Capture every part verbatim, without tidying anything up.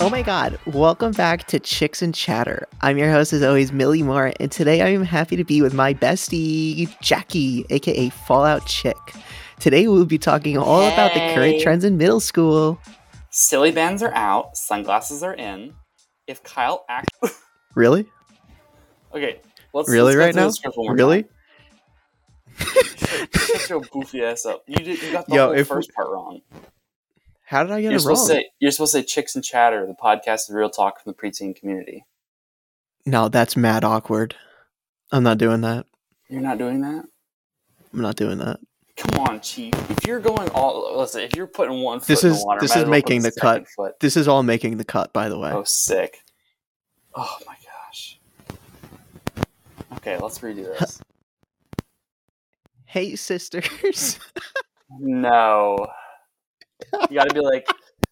Oh my god, welcome back to Chicks and Chatter. I'm your host as always, Millie Moore, and today I am happy to be with my bestie, Jackie, aka Fallout Chick. Today we'll be talking all hey. about the current trends in middle school. Silly bands are out, sunglasses are in. If Kyle act Really? Okay, let's Really let's right now? Really? Time. Shut your goofy ass up. You did you got the Yo, whole if first we... part wrong. How did I get you're it wrong? Supposed to say, you're supposed to say Chicks and Chatter, the podcast of real talk from the preteen community. No, that's mad awkward. I'm not doing that. You're not doing that? I'm not doing that. Come on, Chief. If you're going all... Listen, if you're putting one foot this in is, the water... This is well making the cut. Foot. This is all making the cut, by the way. Oh, sick. Oh, my gosh. Okay, let's redo this. Hey, sisters. No. You gotta be like...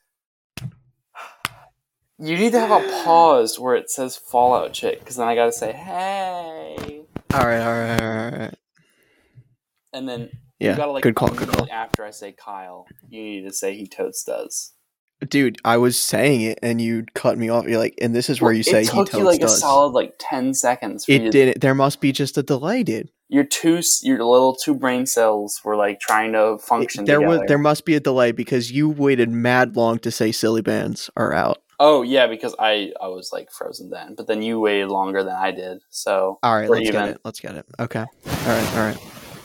You need to have a pause where it says Fallout Chick, because then I gotta say, hey. Alright, alright, alright. And then yeah, you gotta like good call, good call. After I say Kyle, you need to say he totes does. Dude, I was saying it and you cut me off. You're like, and this is where well, you say he totes does. It took you like does. a solid like ten seconds. For it you didn't. There must be just a delay, dude. Your two, your little two brain cells were like trying to function it, there together. Was, there must be a delay because you waited mad long to say silly bands are out. Oh yeah, because I, I was like frozen then, but then you waited longer than I did. So all right, let's even. get it. Let's get it. Okay. All right. All right.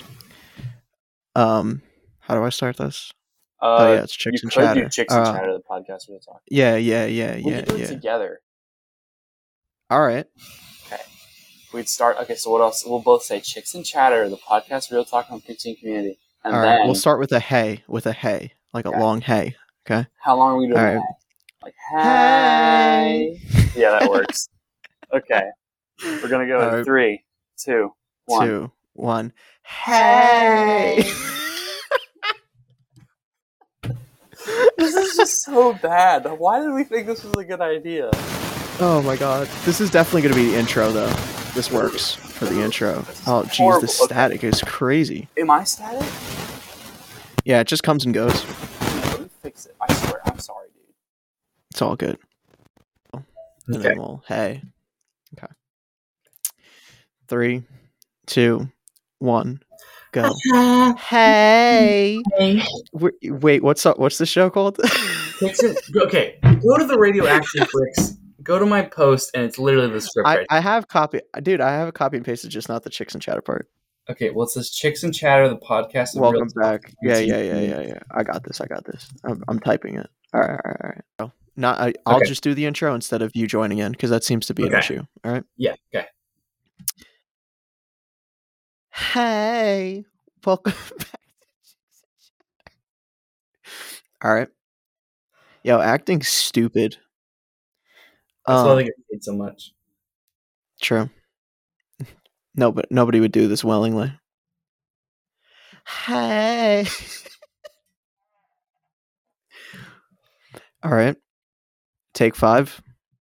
Um, how do I start this? Uh, oh yeah, it's Chicks and Chatter. Do Chicks uh, and Chatter, the podcast we'll talk. Yeah, yeah, yeah, we yeah, could do yeah. it together. All right. Okay. We'd start. Okay, so what else? We'll both say Chicks and Chatter, the podcast real talk on preteen community. And all then right, we'll start with a hey, with a hey, like okay. a long hey. Okay. How long are we doing? All right. Hey? Like hey. hey. Yeah, that works. Okay. We're gonna go in right. three, two, one. Two, one. Hey. This is just so bad. Why did we think this was a good idea? Oh my god. This is definitely going to be the intro, though. This works for the intro. Oh, jeez, the static is crazy. Am I static? Yeah, it just comes and goes. Let me fix it. I swear. I'm sorry, dude. It's all good. And okay. then we'll, hey. Okay. Three, two, one. Go. Uh, hey. hey. Wait, what's up? What's the show called? Okay, go to the Radio Action Flicks. Go to my post, and it's literally the script. I, right I have copy, dude. I have a copy and pasted, just not the Chicks and Chatter part. Okay, well, it says Chicks and Chatter, the podcast. Of Welcome real back. Yeah, yeah, yeah, yeah, yeah. I got this. I got this. I'm, I'm typing it. All right, all right, all right. Oh, not. I, I'll okay. just do the intro instead of you joining in because that seems to be okay. an issue. All right. Yeah. Okay. Hey. Welcome back. All right. Yo, acting stupid. That's um, why they get paid so much. True. No, but nobody would do this willingly. Hey. All right. Take five.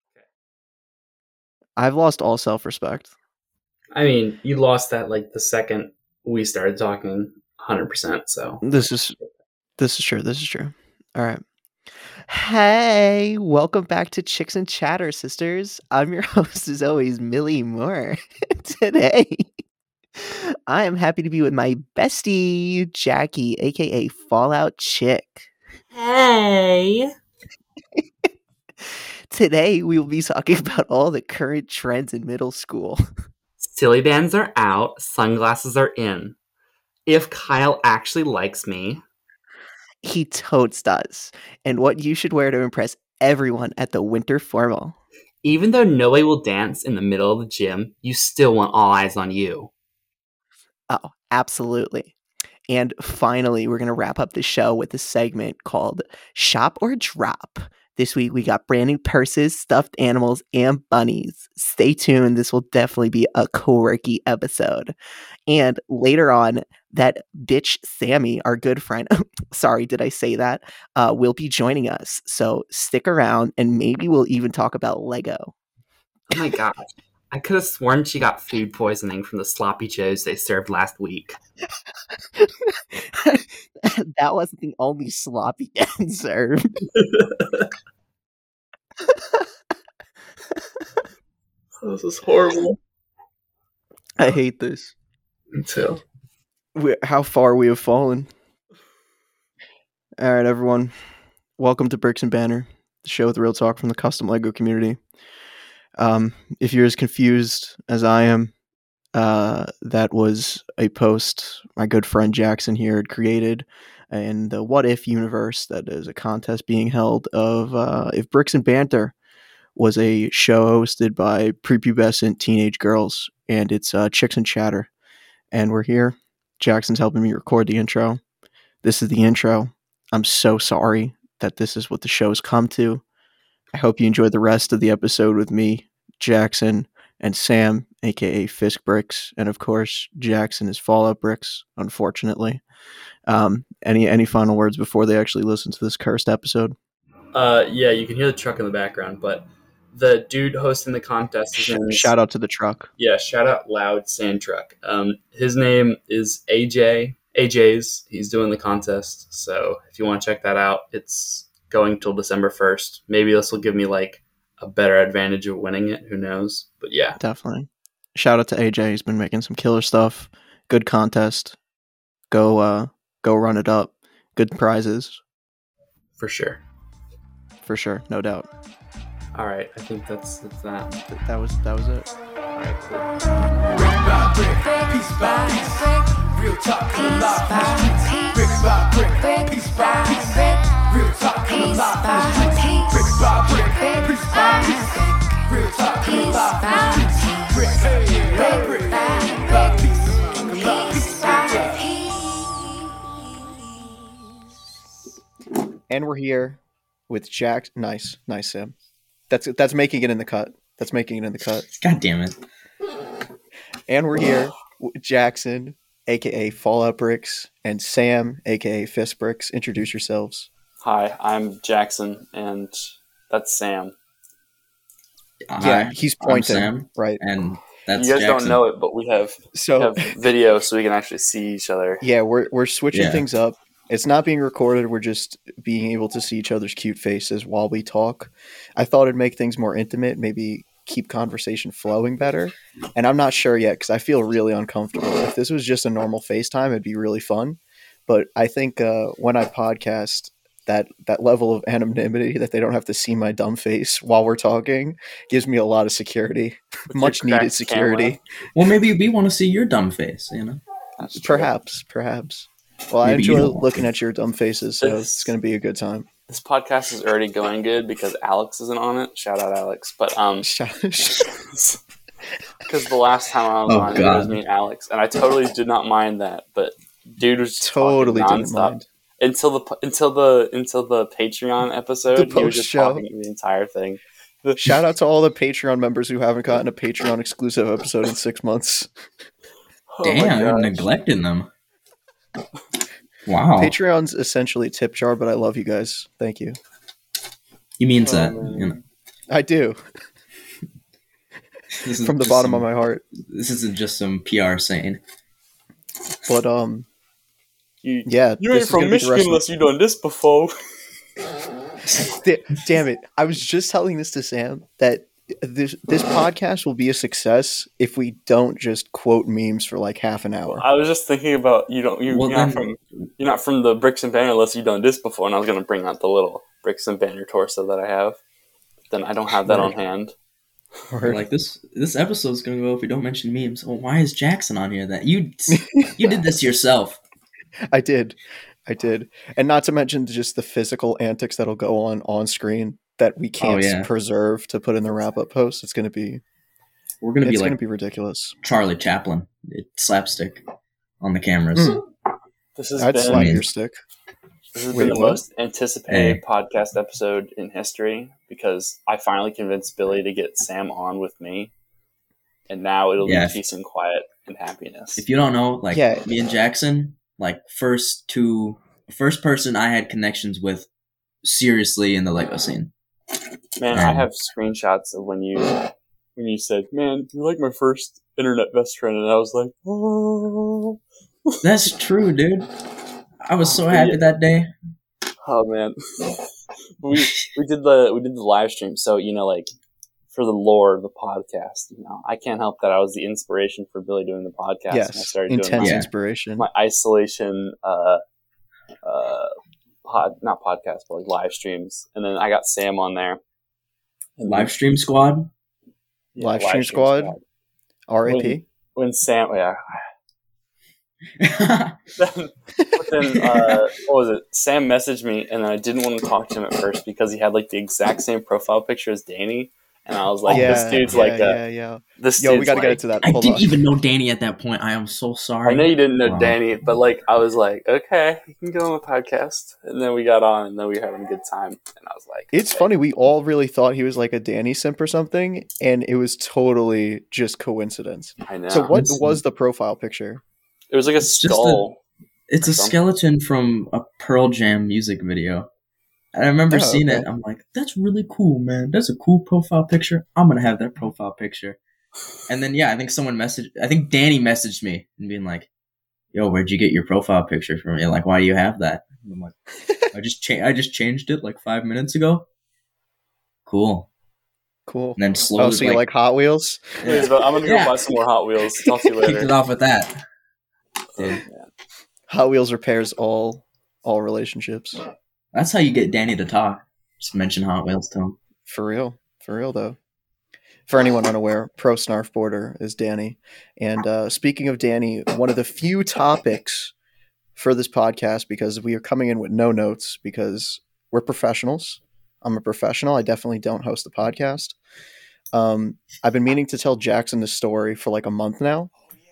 I've lost all self-respect. I mean, you lost that like the second we started talking one hundred percent, so. This is this is true. This is true. All right. Hey, welcome back to Chicks and Chatter, sisters. I'm your host, as always, Millie Moore. Today, I am happy to be with my bestie, Jackie, aka Fallout Chick. Hey. Today, we will be talking about all the current trends in middle school. Silly bands are out, sunglasses are in. If Kyle actually likes me, he totes does. And what you should wear to impress everyone at the winter formal. Even though nobody will dance in the middle of the gym, you still want all eyes on you. Oh, absolutely. And finally, we're going to wrap up the show with a segment called Shop or Drop. This week, we got brand new purses, stuffed animals, and bunnies. Stay tuned. This will definitely be a quirky episode. And later on, that bitch Sammy, our good friend, sorry, did I say that, uh, will be joining us. So stick around, and maybe we'll even talk about Lego. Oh my gosh. I could have sworn she got food poisoning from the sloppy joes they served last week. That wasn't the only sloppy getting served. This is horrible. I hate this. Me too. We, how far we have fallen. All right, everyone. Welcome to Bricks and Banner, the show with real talk from the custom Lego community. Um, if you're as confused as I am, uh, that was a post my good friend Jackson here had created in the What If universe. That is a contest being held of uh, if Bricks and Banter was a show hosted by prepubescent teenage girls, and it's uh, Chicks and Chatter. And we're here. Jackson's helping me record the intro. This is the intro. I'm so sorry that this is what the show's come to. I hope you enjoyed the rest of the episode with me, Jackson, and Sam, aka Fisk Bricks, and of course, Jackson is Fallout Bricks, unfortunately. Um, any any final words before they actually listen to this cursed episode? Uh, yeah, you can hear the truck in the background, but the dude hosting the contest, his Sh- name is, shout out to the truck. Yeah, shout out Loud Sand Truck. Um, his name is A J. A J's. He's doing the contest, so if you want to check that out, it's going till December first. Maybe this will give me like a better advantage of winning it. Who knows? But yeah, definitely. Shout out to A J. He's been making some killer stuff. Good contest. Go, uh, go run it up. Good prizes. For sure. For sure, no doubt. All right, I think that's, that's that. That was that was it. All right, cool. Brick by brick, piece by piece, real talk in the live. Brick by brick, piece by piece, real talk in the live. Brick by brick, piece by piece, real talk in the live. Brick by brick, by piece, piece by piece. And we're here with Jack. Nice, nice, Sam. That's that's making it in the cut. That's making it in the cut. God damn it. And we're here with Jackson, aka Fallout Bricks, and Sam, aka Fist Bricks. Introduce yourselves. Hi, I'm Jackson, and that's Sam. Hi, yeah, he's pointing. I'm Sam, right? And that's you guys Jackson. don't know it, but we have so we have video, so we can actually see each other. Yeah, we're we're switching Yeah. things up. It's not being recorded. We're just being able to see each other's cute faces while we talk. I thought it'd make things more intimate, maybe keep conversation flowing better. And I'm not sure yet because I feel really uncomfortable. If this was just a normal FaceTime, it'd be really fun. But I think uh, when I podcast, that that level of anonymity that they don't have to see my dumb face while we're talking gives me a lot of security, With much your needed cracked security. camera. Well, maybe we want to see your dumb face, you know? That's true. Perhaps, perhaps. Well, I Maybe you enjoy don't want looking to. at your dumb faces, so This- it's going to be a good time. This podcast is already going good because Alex isn't on it. Shout out Alex. But um, because the last time I was Oh, on, it God. was me and Alex, and I totally did not mind that. But dude was just Totally talking didn't nonstop mind. until the until the until the Patreon episode. The he was just post-show. talking the entire thing. Shout out to all the Patreon members who haven't gotten a Patreon exclusive episode in six months. Oh my Damn, you're gosh. neglecting them. Wow. Patreon's essentially tip jar, but I love you guys. Thank you. He means Oh, that. man. You know, I do. this is From the just bottom some- of my heart. This isn't just some P R saying. But, um, You, yeah. you ain't this is from gonna be the Michigan rest of unless you done this before. the- Damn it. I was just telling this to Sam that this this podcast will be a success if we don't just quote memes for like half an hour. I was just thinking about you don't you, Well, you're not then- from you're not from the Bricks and Banner unless you've done this before, and I was gonna bring out the little Bricks and Banner torso that I have. Then I don't have that on hand. Or- Like this this episode's gonna go if we don't mention memes. Well, why is Jackson on here? That you you did this yourself. I did. I did. And not to mention just the physical antics that'll go on on screen that we can't Oh, yeah. preserve to put in the wrap up post. It's going to be We're gonna it's be going like to be ridiculous. Charlie Chaplin, slapstick on the cameras. Mm. This has I'd been slap mean- your stick. this has Wait, been the what? most anticipated Hey. podcast episode in history because I finally convinced Billy to get Sam on with me, and now it'll Yeah. be peace and quiet and happiness. If you don't know, like Yeah. me and Jackson, like first two, first person I had connections with seriously in the Lego scene. Man, I Um, have screenshots of when you when you said, "Man, you're like my first internet best friend," and I was like, "Oh, That's true, dude. I was so happy Yeah. that day. oh man." we we did the we did the live stream. So you know, like for the lore of the podcast, you know, I can't help that I was the inspiration for Billy doing the podcast. Yes, and I started intense doing my, inspiration. my isolation, uh, uh, pod not podcast, but like live streams, and then I got Sam on there. Live stream squad. Yeah, Live Stream Squad. R I P When, when Sam, yeah. then, but then, uh, what was it? Sam messaged me, and I didn't want to talk to him at first because he had like the exact same profile picture as Danny, and I was like, yeah, "This dude's yeah, like, a, yeah, yeah." This Yo, dude's we got to like, get into that. I Hold didn't on. even know Danny at that point. I am so sorry. I know you didn't know Wow. Danny, but like I was like, okay, you can go on the podcast, and then we got on, and then we were having a good time, and I was like, It's okay. funny. We all really thought he was like a Danny simp or something, and it was totally just coincidence. I know. So, what It's- was the profile picture? It was like a It's just skull. It's a Something. skeleton from a Pearl Jam music video. And I remember Oh, seeing okay. it. I'm like, that's really cool, man. That's a cool profile picture. I'm going to have that profile picture. And then, yeah, I think someone messaged, I think Danny messaged me and being like, yo, where'd you get your profile picture from? You're like, why do you have that? And I'm like, I just, cha- I just changed it like five minutes ago. Cool. Cool. And then slowly, Oh, so you like Hot Wheels? Anyways, but I'm gonna go Yeah. buy some more Hot Wheels. Talk to you kicked later. it off with that. Dude, Hot Wheels repairs all all relationships. that's how you get Danny to talk. Just mention Hot Wheels to him. For real. For real, though. For anyone unaware, Pro Snarf Border is Danny. And uh, speaking of Danny, one of the few topics for this podcast, because we are coming in with no notes because we're professionals. I'm a professional. I definitely don't host the podcast. Um, I've been meaning to tell Jackson this story for like a month now.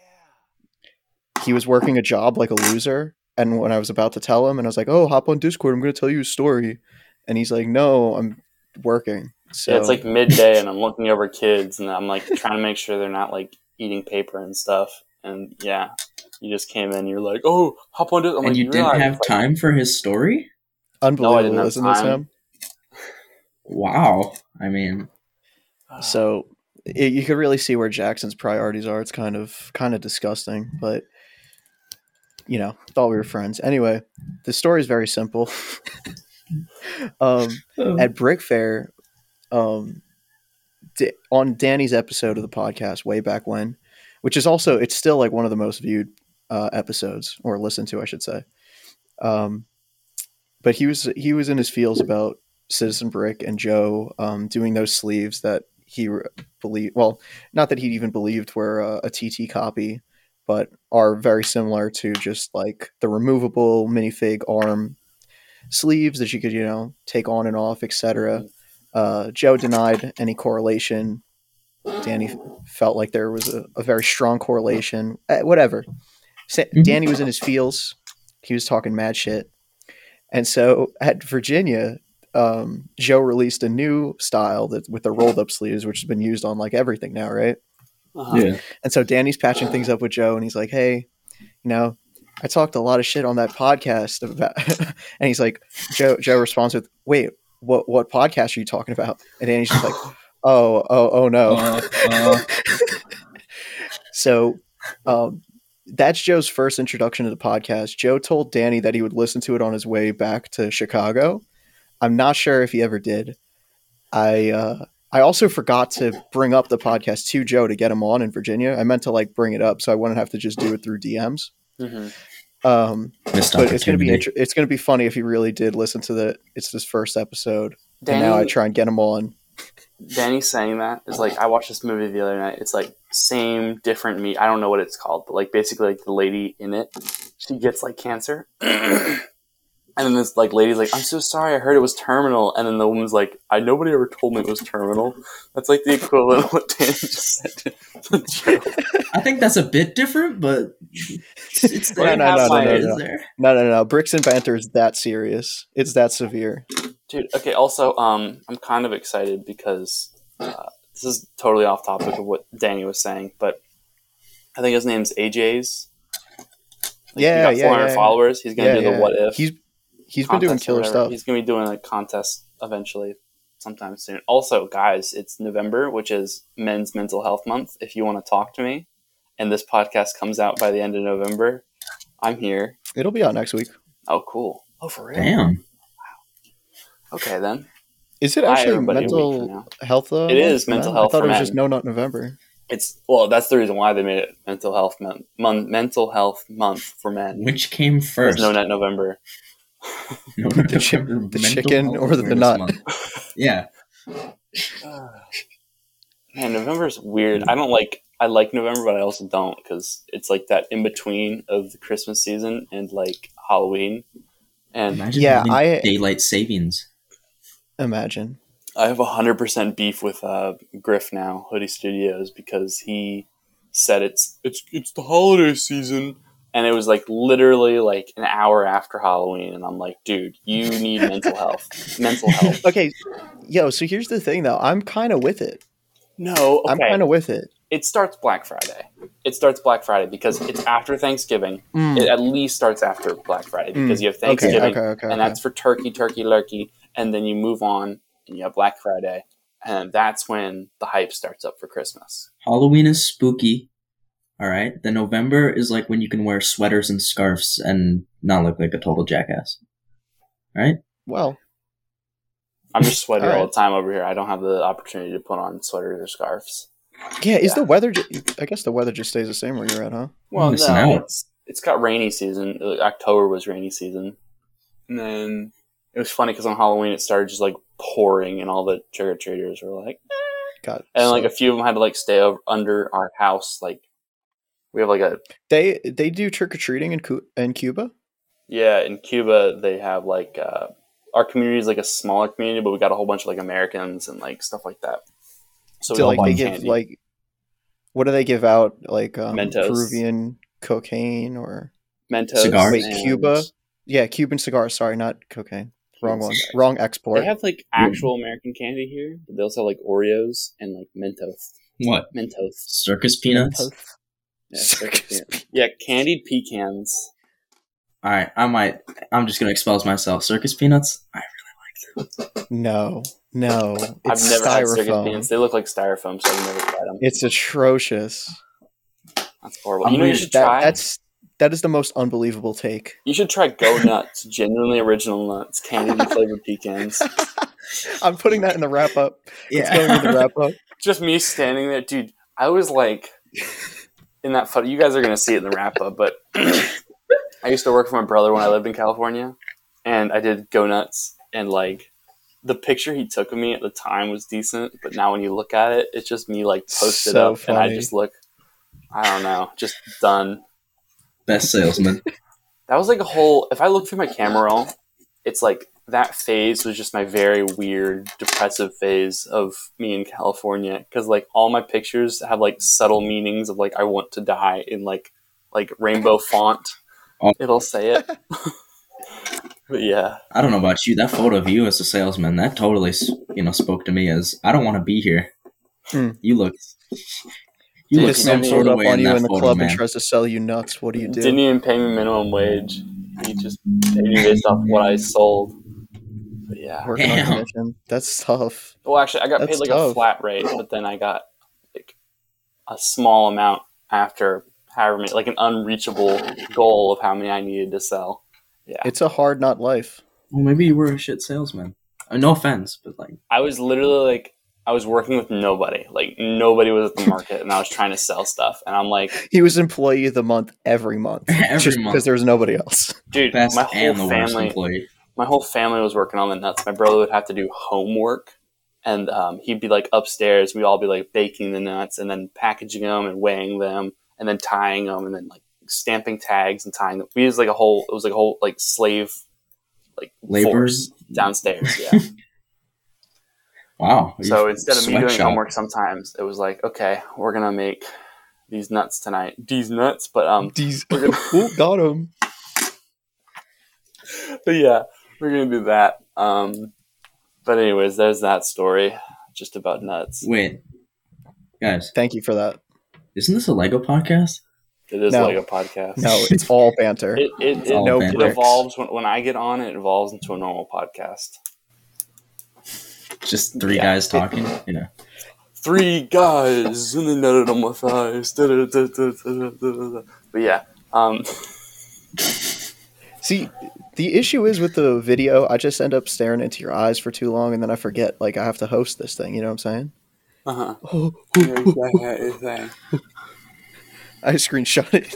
He was working a job like a loser. And when I was about to tell him, and I was like, oh, hop on Discord. I'm going to tell you a story. And he's like, no, I'm working. So Yeah, it's like midday, and I'm looking over kids, and I'm like trying to make sure they're not like eating paper and stuff. And yeah, you just came in, you're like, "Oh, hop on this." I'm And like, you didn't realize have it's like- time for his story? unbelievable, have isn't this time. him? Wow. I mean, So it, you could really see where Jackson's priorities are. It's kind of kind of disgusting, but you know, thought we were friends. Anyway, the story is very simple. um, at Brick Fair, um, D- on Danny's episode of the podcast way back when, which is also it's still like one of the most viewed uh, episodes or listened to, I should say. Um, but he was he was in his feels about Citizen Brick and Joe um, doing those sleeves that he re- believed. Well, not that he even believed were uh, a T T copy, but are very similar to just like the removable minifig arm sleeves that you could, you know, take on and off, et cetera. Uh, Joe denied any correlation. Danny felt like there was a, a very strong correlation. Uh, whatever. Sa- Mhm. Danny was in his feels. He was talking mad shit. And so at Virginia, um, Joe released a new style that with the rolled up sleeves, which has been used on like everything now, right? Uh-huh. yeah. And so Danny's patching things up with Joe, and he's like, "Hey, you know, I talked a lot of shit on that podcast about," and he's like, Joe. Joe responds with, "Wait, what? What podcast are you talking about?" And Danny's just like, "Oh, oh, oh no." Uh, uh, So, um, that's Joe's first introduction to the podcast. Joe told Danny that he would listen to it on his way back to Chicago. I'm not sure if he ever did. I uh, I also forgot to bring up the podcast to Joe to get him on in Virginia. I meant to like bring it up so I wouldn't have to just do it through D Ms. Mhm. Um, missed but it's gonna be opportunity. inter- it's gonna be funny if he really did listen to the it's his first episode. Danny, And now I try and get him on. Danny saying that is like I watched this movie the other night. It's like same different me. I don't know what it's called, but like basically like the lady in it, she gets like cancer, and then this like lady's like, "I'm so sorry, I heard it was terminal," and then the woman's like, "I nobody ever told me it was terminal." That's like the equivalent of what Danny just said to Joe. I think that's a bit different, but it's, it's No, there. no, no, no, no, It's no. there. No, no, no. Bricks and Banter is that serious. It's that severe. Dude, okay, also, um, I'm kind of excited because uh, this is totally off topic of what Danny was saying, but I think his name's A J's. Like, Yeah, he got yeah, four hundred yeah. followers. He's going to Yeah, do the yeah. what if. He's he's been doing contest or killer whatever. stuff. He's going to be doing a contest eventually sometime soon. Also, guys, it's November, which is Men's Mental Health Month. If you want to talk to me, and this podcast comes out by the end of November, I'm here. It'll be out next week. Oh, cool. Oh, for real? Damn. Okay, then. Is it Bye, actually everybody, a week from mental now. health though? It is for mental men? health I thought for it was just men. No Nut November. It's well, that's the reason why they made it mental health month, mon- mental health month for men. Which came There's first? No Nut November. No Nut The chi- November, the Mental chicken Health or the Awareness nut? Month. Yeah. Man, November's weird. I don't like. I like November, but I also don't because it's like that in between of the Christmas season and like Halloween. And Imagine Yeah, having I- daylight savings. Imagine. I have a hundred percent beef with uh, Griff now, Hoodie Studios, because he said it's it's it's the holiday season, and it was like literally like an hour after Halloween, and I'm like, dude, you need mental health, mental health. Okay, yo. So here's the thing, though. I'm kind of with it. No, I'm okay. kind of with it. It starts Black Friday. It starts Black Friday because it's after Thanksgiving. Mm. It at least starts after Black Friday because Mm. you have Okay, Thanksgiving, okay, okay, and okay. that's for turkey, turkey, lurkey, and then you move on and you have Black Friday, and that's when the hype starts up for Christmas. Halloween is spooky. All right. Then November is like when you can wear sweaters and scarves and not look like a total jackass. Right? Well, I'm just sweaty all, All right. the time over here. I don't have the opportunity to put on sweaters or scarves. yeah. Is Yeah. the weather? Ju- I guess the weather just stays the same where you're at, huh? Well, missing no, out. it's it's got rainy season. Uh, October was rainy season, and then it was funny because on Halloween it started just like pouring, and all the trick or treaters were like, God. and so- like a few of them had to like stay over under our house. Like we have like a they they do trick or treating in Cu- in Cuba. yeah in Cuba they have like uh, our community is like a smaller community, but we got a whole bunch of like Americans and like stuff like that. So we So all like buy they give candy. like, what do they give out? Like um, Mentos. Peruvian cocaine or Mentos. Cigars? wait and- Cuba? Yeah, Cuban cigars. Sorry, not cocaine. Wrong one. Cigars. Wrong export. They have like actual American candy here, but they also have like Oreos and like Mentos. What? Mentos. Circus peanuts? Yeah, Circus circus- yeah, candied pecans. All right. I might. I'm just gonna expose myself. Circus peanuts. I No, no. It's I've never had circus styrofoam. peanuts. They look like styrofoam, so I've never tried them. It's atrocious. That's horrible. I'm you know, you weird. should That, try. that's that is the most unbelievable take. You should try Go Nuts, genuinely original nuts, candied and flavored pecans. I'm putting that in the wrap up. It's going in the wrap up. Just me standing there, dude. I was like, in that photo. You guys are gonna see it in the wrap up, but I used to work for my brother when I lived in California, and I did Go Nuts, and like the picture he took of me at the time was decent, but now when you look at it, it's just me like posted So up, and I funny. just look, I don't know, just done. Best salesman. That was like a whole. If I look through my camera roll, it's like that phase was just my very weird, depressive phase of me in California. Because like all my pictures have like subtle meanings of like I want to die in like like rainbow font. Oh. It'll say it. But yeah, I don't know about you. That photo of you as a salesman, that totally, you know, spoke to me as I don't want to be here. Hmm. You look, you Dude, look if some he sort pulled of up way on in you that in the photo, club man. and tries to sell you nuts. What do you do? didn't even pay me minimum wage. He just paid me based off what I sold. But yeah. Working on Damn. commission. That's tough. Well, actually, I got That's paid like tough. a flat rate, but then I got like a small amount after however many, like an unreachable goal of how many I needed to sell. Yeah, It's a hard not life. Well, maybe you were a shit salesman. Uh, no offense, but like, I was literally like, I was working with nobody. Like nobody was at the market, and I was trying to sell stuff. And I'm like, He was employee of the month every month. Every just month. because there was nobody else. dude, best my whole and the worst family, employee. my whole family was working on the nuts. My brother would have to do homework, and um, he'd be like upstairs. We'd all be like baking the nuts and then packaging them and weighing them and then tying them and then like stamping tags and tying them. We used like a whole. It was like a whole like slave like Laborers. force downstairs. Yeah. Wow. So instead of me doing Sweatshop. homework, sometimes it was like, okay, we're gonna make these nuts tonight. These nuts, but um, These We're gonna- Ooh, got him. but yeah, we're gonna do that. Um, but anyways, there's that story, just about nuts. Wait, guys, Thank you for that. isn't this a Lego podcast? It is No. like a podcast. No, it's all banter. It it, it, all no it bricks. evolves when, when I get on. It evolves into a normal podcast. Just three Yeah. guys talking. Yeah. Three guys and they nutted on my thighs. Da, da, da, da, da, da, da, da. But yeah, um, See, The issue is with the video, I just end up staring into your eyes for too long, and then I forget, like, I have to host this thing. You know what I'm saying? Uh Oh, huh. I screenshot it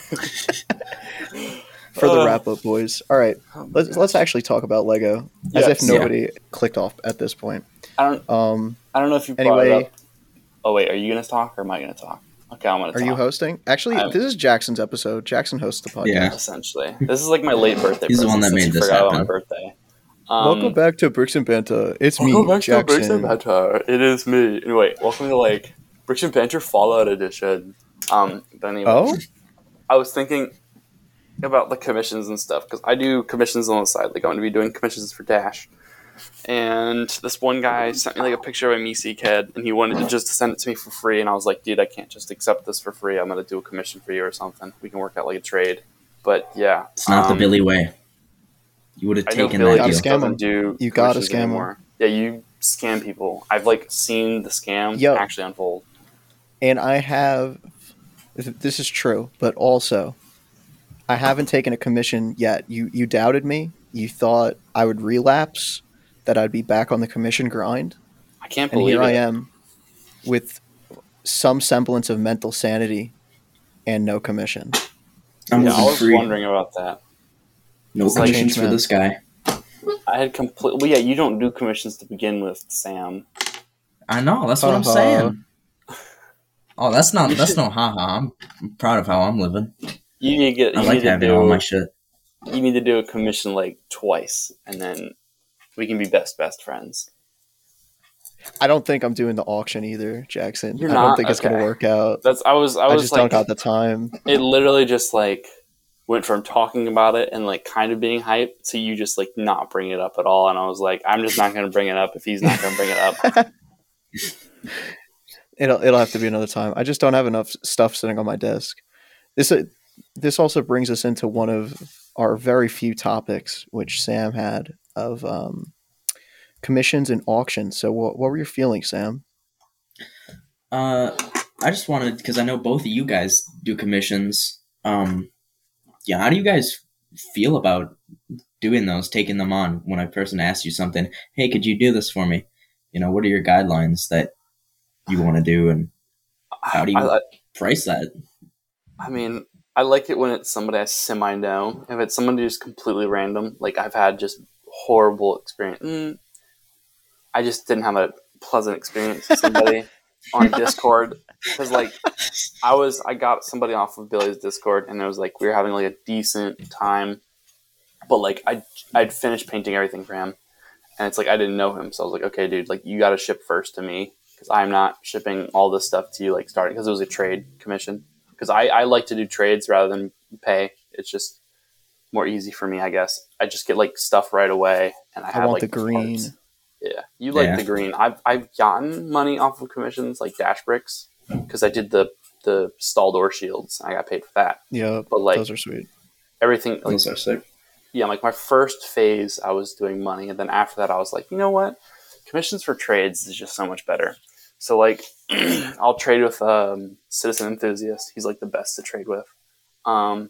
for the Uh, wrap up, boys. All right, let's let's actually talk about Lego, as if Yes. nobody clicked off at this point. I don't. Um, I don't know if you brought it anyway, up. Oh wait, are you gonna talk or am I gonna talk? Okay, I'm gonna. are talk. you hosting? Actually, I'm- this is Jackson's episode. Jackson hosts the podcast. Yeah. Essentially, this is like my late birthday. He's the one present that since made you this forgot about happen. my birthday. Um, Welcome back to Bricks and Banta. It's me, Welcome back to Jackson. Bricks and Banter. It is me. Anyway, welcome to like Bricks and Banter Fallout Edition. Um, but anyway, Oh, I was thinking about the commissions and stuff because I do commissions on the side. Like I'm going to be doing commissions for Dash, and this one guy sent me like a picture of a Misi kid, and he wanted to just send it to me for free. And I was like, dude, I can't just accept this for free. I'm going to do a commission for you or something. We can work out like a trade. But yeah, It's not um, the Billy way. You would have I know taken Billy that Gotta deal. scam doesn't 'em. do You gotta commissions scam 'em. anymore. Yeah, you scam people. I've like seen the scam Yo. actually unfold. and I have. This is true, but also, I haven't taken a commission yet. You you doubted me. You thought I would relapse, that I'd be back on the commission grind, I can't and believe here it. I am, with some semblance of mental sanity, and no commission. I'm Yeah, I looking was free. wondering about that. No It's like- commissions for Man. this guy. I had complete. Well, yeah, you don't do commissions to begin with, Sam. I know. That's what I'm Uh-huh. saying. Oh, that's not. You That's should- no haha. I'm proud of how I'm living. You need to get. You I like need to having do. all my shit. You need to do a commission like twice, and then we can be best best friends. I don't think I'm doing the auction either, Jackson. You're I not? don't think it's going Okay. to work out. That's. I was. I I, was just like. don't got the time. It literally just like went from talking about it and like kind of being hyped to you just like not bringing it up at all. And I was like, I'm just not going to bring it up if he's not going to bring it up. It'll it'll have to be another time. I just don't have enough stuff sitting on my desk. This uh, this also brings us into one of our very few topics, which Sam had of um, commissions and auctions. So, what what were your feelings, Sam? Uh, I just wanted because I know both of you guys do commissions. Um, yeah, how do you guys feel about doing those, taking them on when a person asks you something? Hey, could you do this for me? You know, what are your guidelines that you want to do, and how do you I, price that? I mean, I like it when it's somebody I semi know. If it's somebody just completely random, like I've had just horrible experience. Mm, I just didn't have a pleasant experience with somebody on Discord because, like, I was I got somebody off of Billy's Discord, and it was like we were having like a decent time, but like I I'd finished painting everything for him, and it's like I didn't know him, so I was like, okay, dude, like you got to ship first to me because I'm not shipping all this stuff to you like starting because it was a trade commission. Because I, I like to do trades rather than pay. It's just more easy for me, I guess. I just get like stuff right away, and I, I have want like the green. parts. Yeah, you like Yeah. the green. I've I've gotten money off of commissions like Dash Bricks because I did the the stall door shields. I got paid for that. Yeah, But like those are sweet. everything, like, Those are sick. yeah, like my first phase, I was doing money, and then after that, I was like, you know what, commissions for trades is just so much better. So like, I'll trade with um, Citizen Enthusiast. He's like the best to trade with. Um,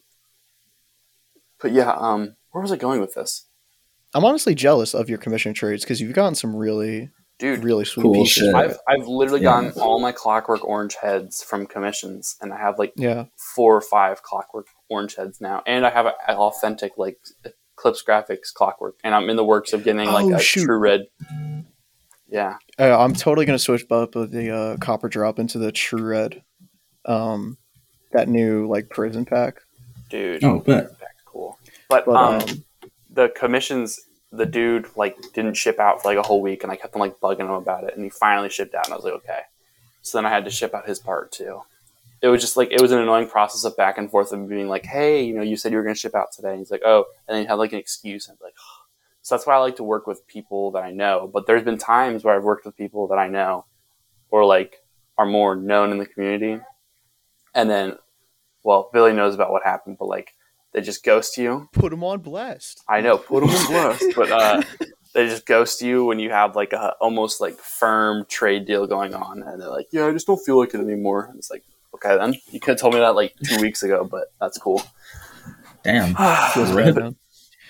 but yeah, um, where was I going with this, I'm honestly jealous of your commission trades because you've gotten some really dude? really sweet Cool pieces. shit. I've I've literally Yeah. gotten all my Clockwork Orange heads from commissions, and I have like Yeah, four or five Clockwork Orange heads now, and I have an authentic like Eclipse Graphics Clockwork, and I'm in the works of getting like Oh, a shoot. True Red. Yeah, uh, I'm totally gonna switch up of the uh, copper drop into the True Red, um, that new like prison pack. dude. Oh, but That's cool. But, But um, um, the commissions, the dude like didn't ship out for like a whole week, and I kept on like bugging him about it, and he finally shipped out, and I was like, okay. So then I had to ship out his part too. It was just like it was an annoying process of back and forth of being like, hey, you know, you said you were going to ship out today, and he's like, oh, and then he had like an excuse, and I'm like, oh. So that's why I like to work with people that I know. But there's been times where I've worked with people that I know, or like are more known in the community, and then, well, Billy knows about what happened, but like they just ghost you. put them on blast. I know, put them in blast, but uh, they just ghost you when you have like a almost like firm trade deal going on, and they're like, "Yeah, I just don't feel like it anymore." And it's like, okay, then you could have told me that like two weeks ago, but that's cool. damn. Feels Rip. bad, man.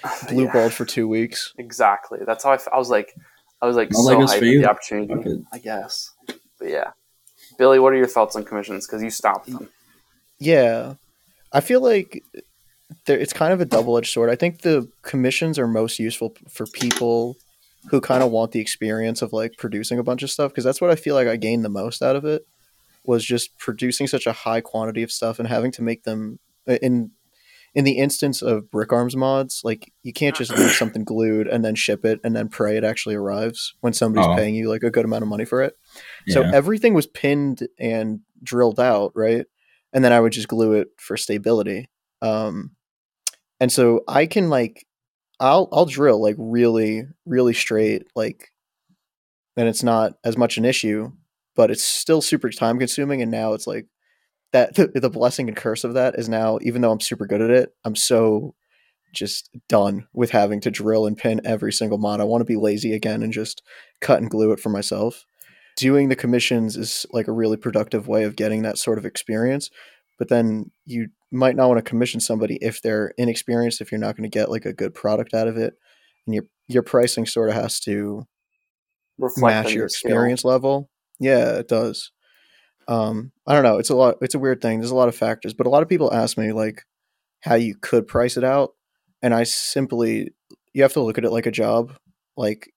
blue Yeah. balled for two weeks. Exactly. That's how I, f- I was like, I was like No so Legos hyped for at you. the opportunity. Okay. I guess. But yeah, Billy, what are your thoughts on commissions? Because you stopped them. Yeah, I feel like there, it's kind of a double edged sword. I think the commissions are most useful p- for people who kind of want the experience of like producing a bunch of stuff, because that's what I feel like I gained the most out of it, was just producing such a high quantity of stuff and having to make them in in the instance of Brick Arms mods, like you can't just leave something glued and then ship it and then pray it actually arrives when somebody's Oh. paying you like a good amount of money for it. So Yeah. everything was pinned and drilled out, right? And then I would just glue it for stability. Um, and so I can like, I'll I'll drill like really really straight, like, and it's not as much an issue, but it's still super time consuming. And now it's like that the, the blessing and curse of that is now, even though I'm super good at it, I'm so just done with having to drill and pin every single mod. I want to be lazy again and just cut and glue it for myself. Doing the commissions is like a really productive way of getting that sort of experience, but then you might not want to commission somebody if they're inexperienced, if you're not going to get like a good product out of it, and your your pricing sort of has to Reflect match on your your skill. experience level. Yeah, it does. Um, I don't know. It's a lot. It's a weird thing. There's a lot of factors, but a lot of people ask me like how you could price it out, and I simply, you have to look at it like a job. Like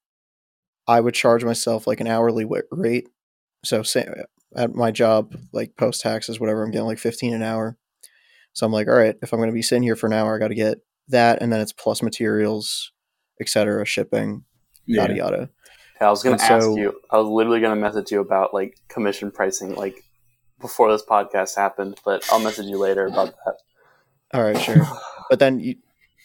I would charge myself like an hourly wa- rate. So say at my job, like post taxes, whatever, I'm getting like fifteen an hour. So I'm like, all right, if I'm going to be sitting here for an hour, I got to get that, and then it's plus materials, et cetera, shipping, Yeah. yada yada. Yeah, I was gonna And ask so- you. I was literally gonna message you about like commission pricing, like before this podcast happened. But I'll message you later about that. All right, sure. But then you,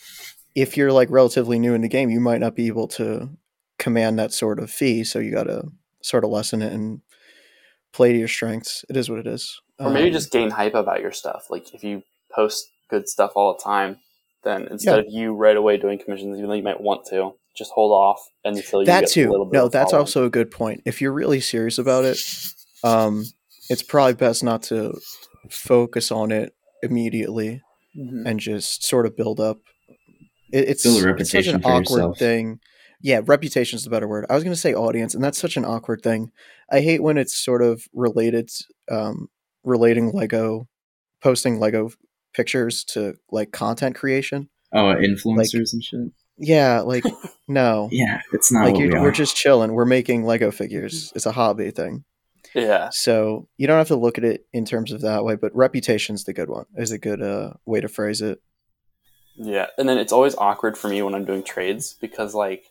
if you're like relatively new in the game, you might not be able to command that sort of fee. So you got to sort of lessen it and play to your strengths. It is what it is. Or maybe Um, just gain hype about your stuff. Like if you post good stuff all the time, then instead Yeah. of you right away doing commissions, even though you might want to, just hold off until you that get a little too. bit. No, of a that's following. also a good point. If you're really serious about it, um, it's probably best not to focus on it immediately Mhm. and just sort of build up. It, it's, Build a it's such reputation an for awkward yourself. thing. Yeah, reputation is the better word. I was going to say audience, and that's such an awkward thing. I hate when it's sort of related, um, relating Lego, posting Lego pictures to like content creation. Oh, influencers and shit. Yeah, like no, Yeah, it's not like what you, we we're are. just chilling. We're making Lego figures. It's a hobby thing. Yeah. So you don't have to look at it in terms of that way, but reputation's the good one. Is a good uh, way to phrase it. Yeah, and then it's always awkward for me when I'm doing trades because, like,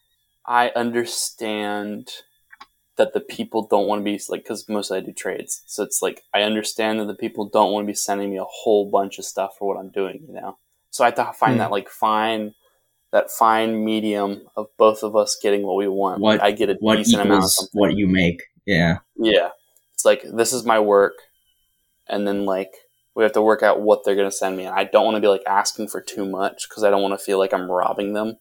I understand that the people don't want to be, like, because mostly I do trades. So it's like, I understand that the people don't want to be sending me a whole bunch of stuff for what I'm doing, you know? So I have to find Hmm. that, like, fine, that fine medium of both of us getting what we want. What- Like, I get a What decent amount of equals something. what you make? Yeah. Yeah. It's like, this is my work. And then, like, we have to work out what they're going to send me. And I don't want to be, like, asking for too much because I don't want to feel like I'm robbing them.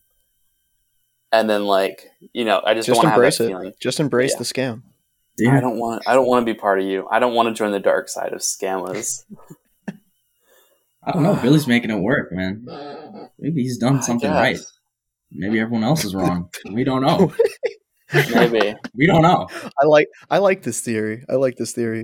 And then, like, you know, I just, Just don't want to have embrace that it. feeling. Just embrace Yeah. the scam. Yeah. I don't want. I don't want to be part of you. I don't want to join the dark side of scammers. I don't know. Billy's making it work, man. Maybe he's done something I right. guess. Maybe everyone else is wrong. We don't know. Maybe. We don't know. I like I like this theory. I like this theory.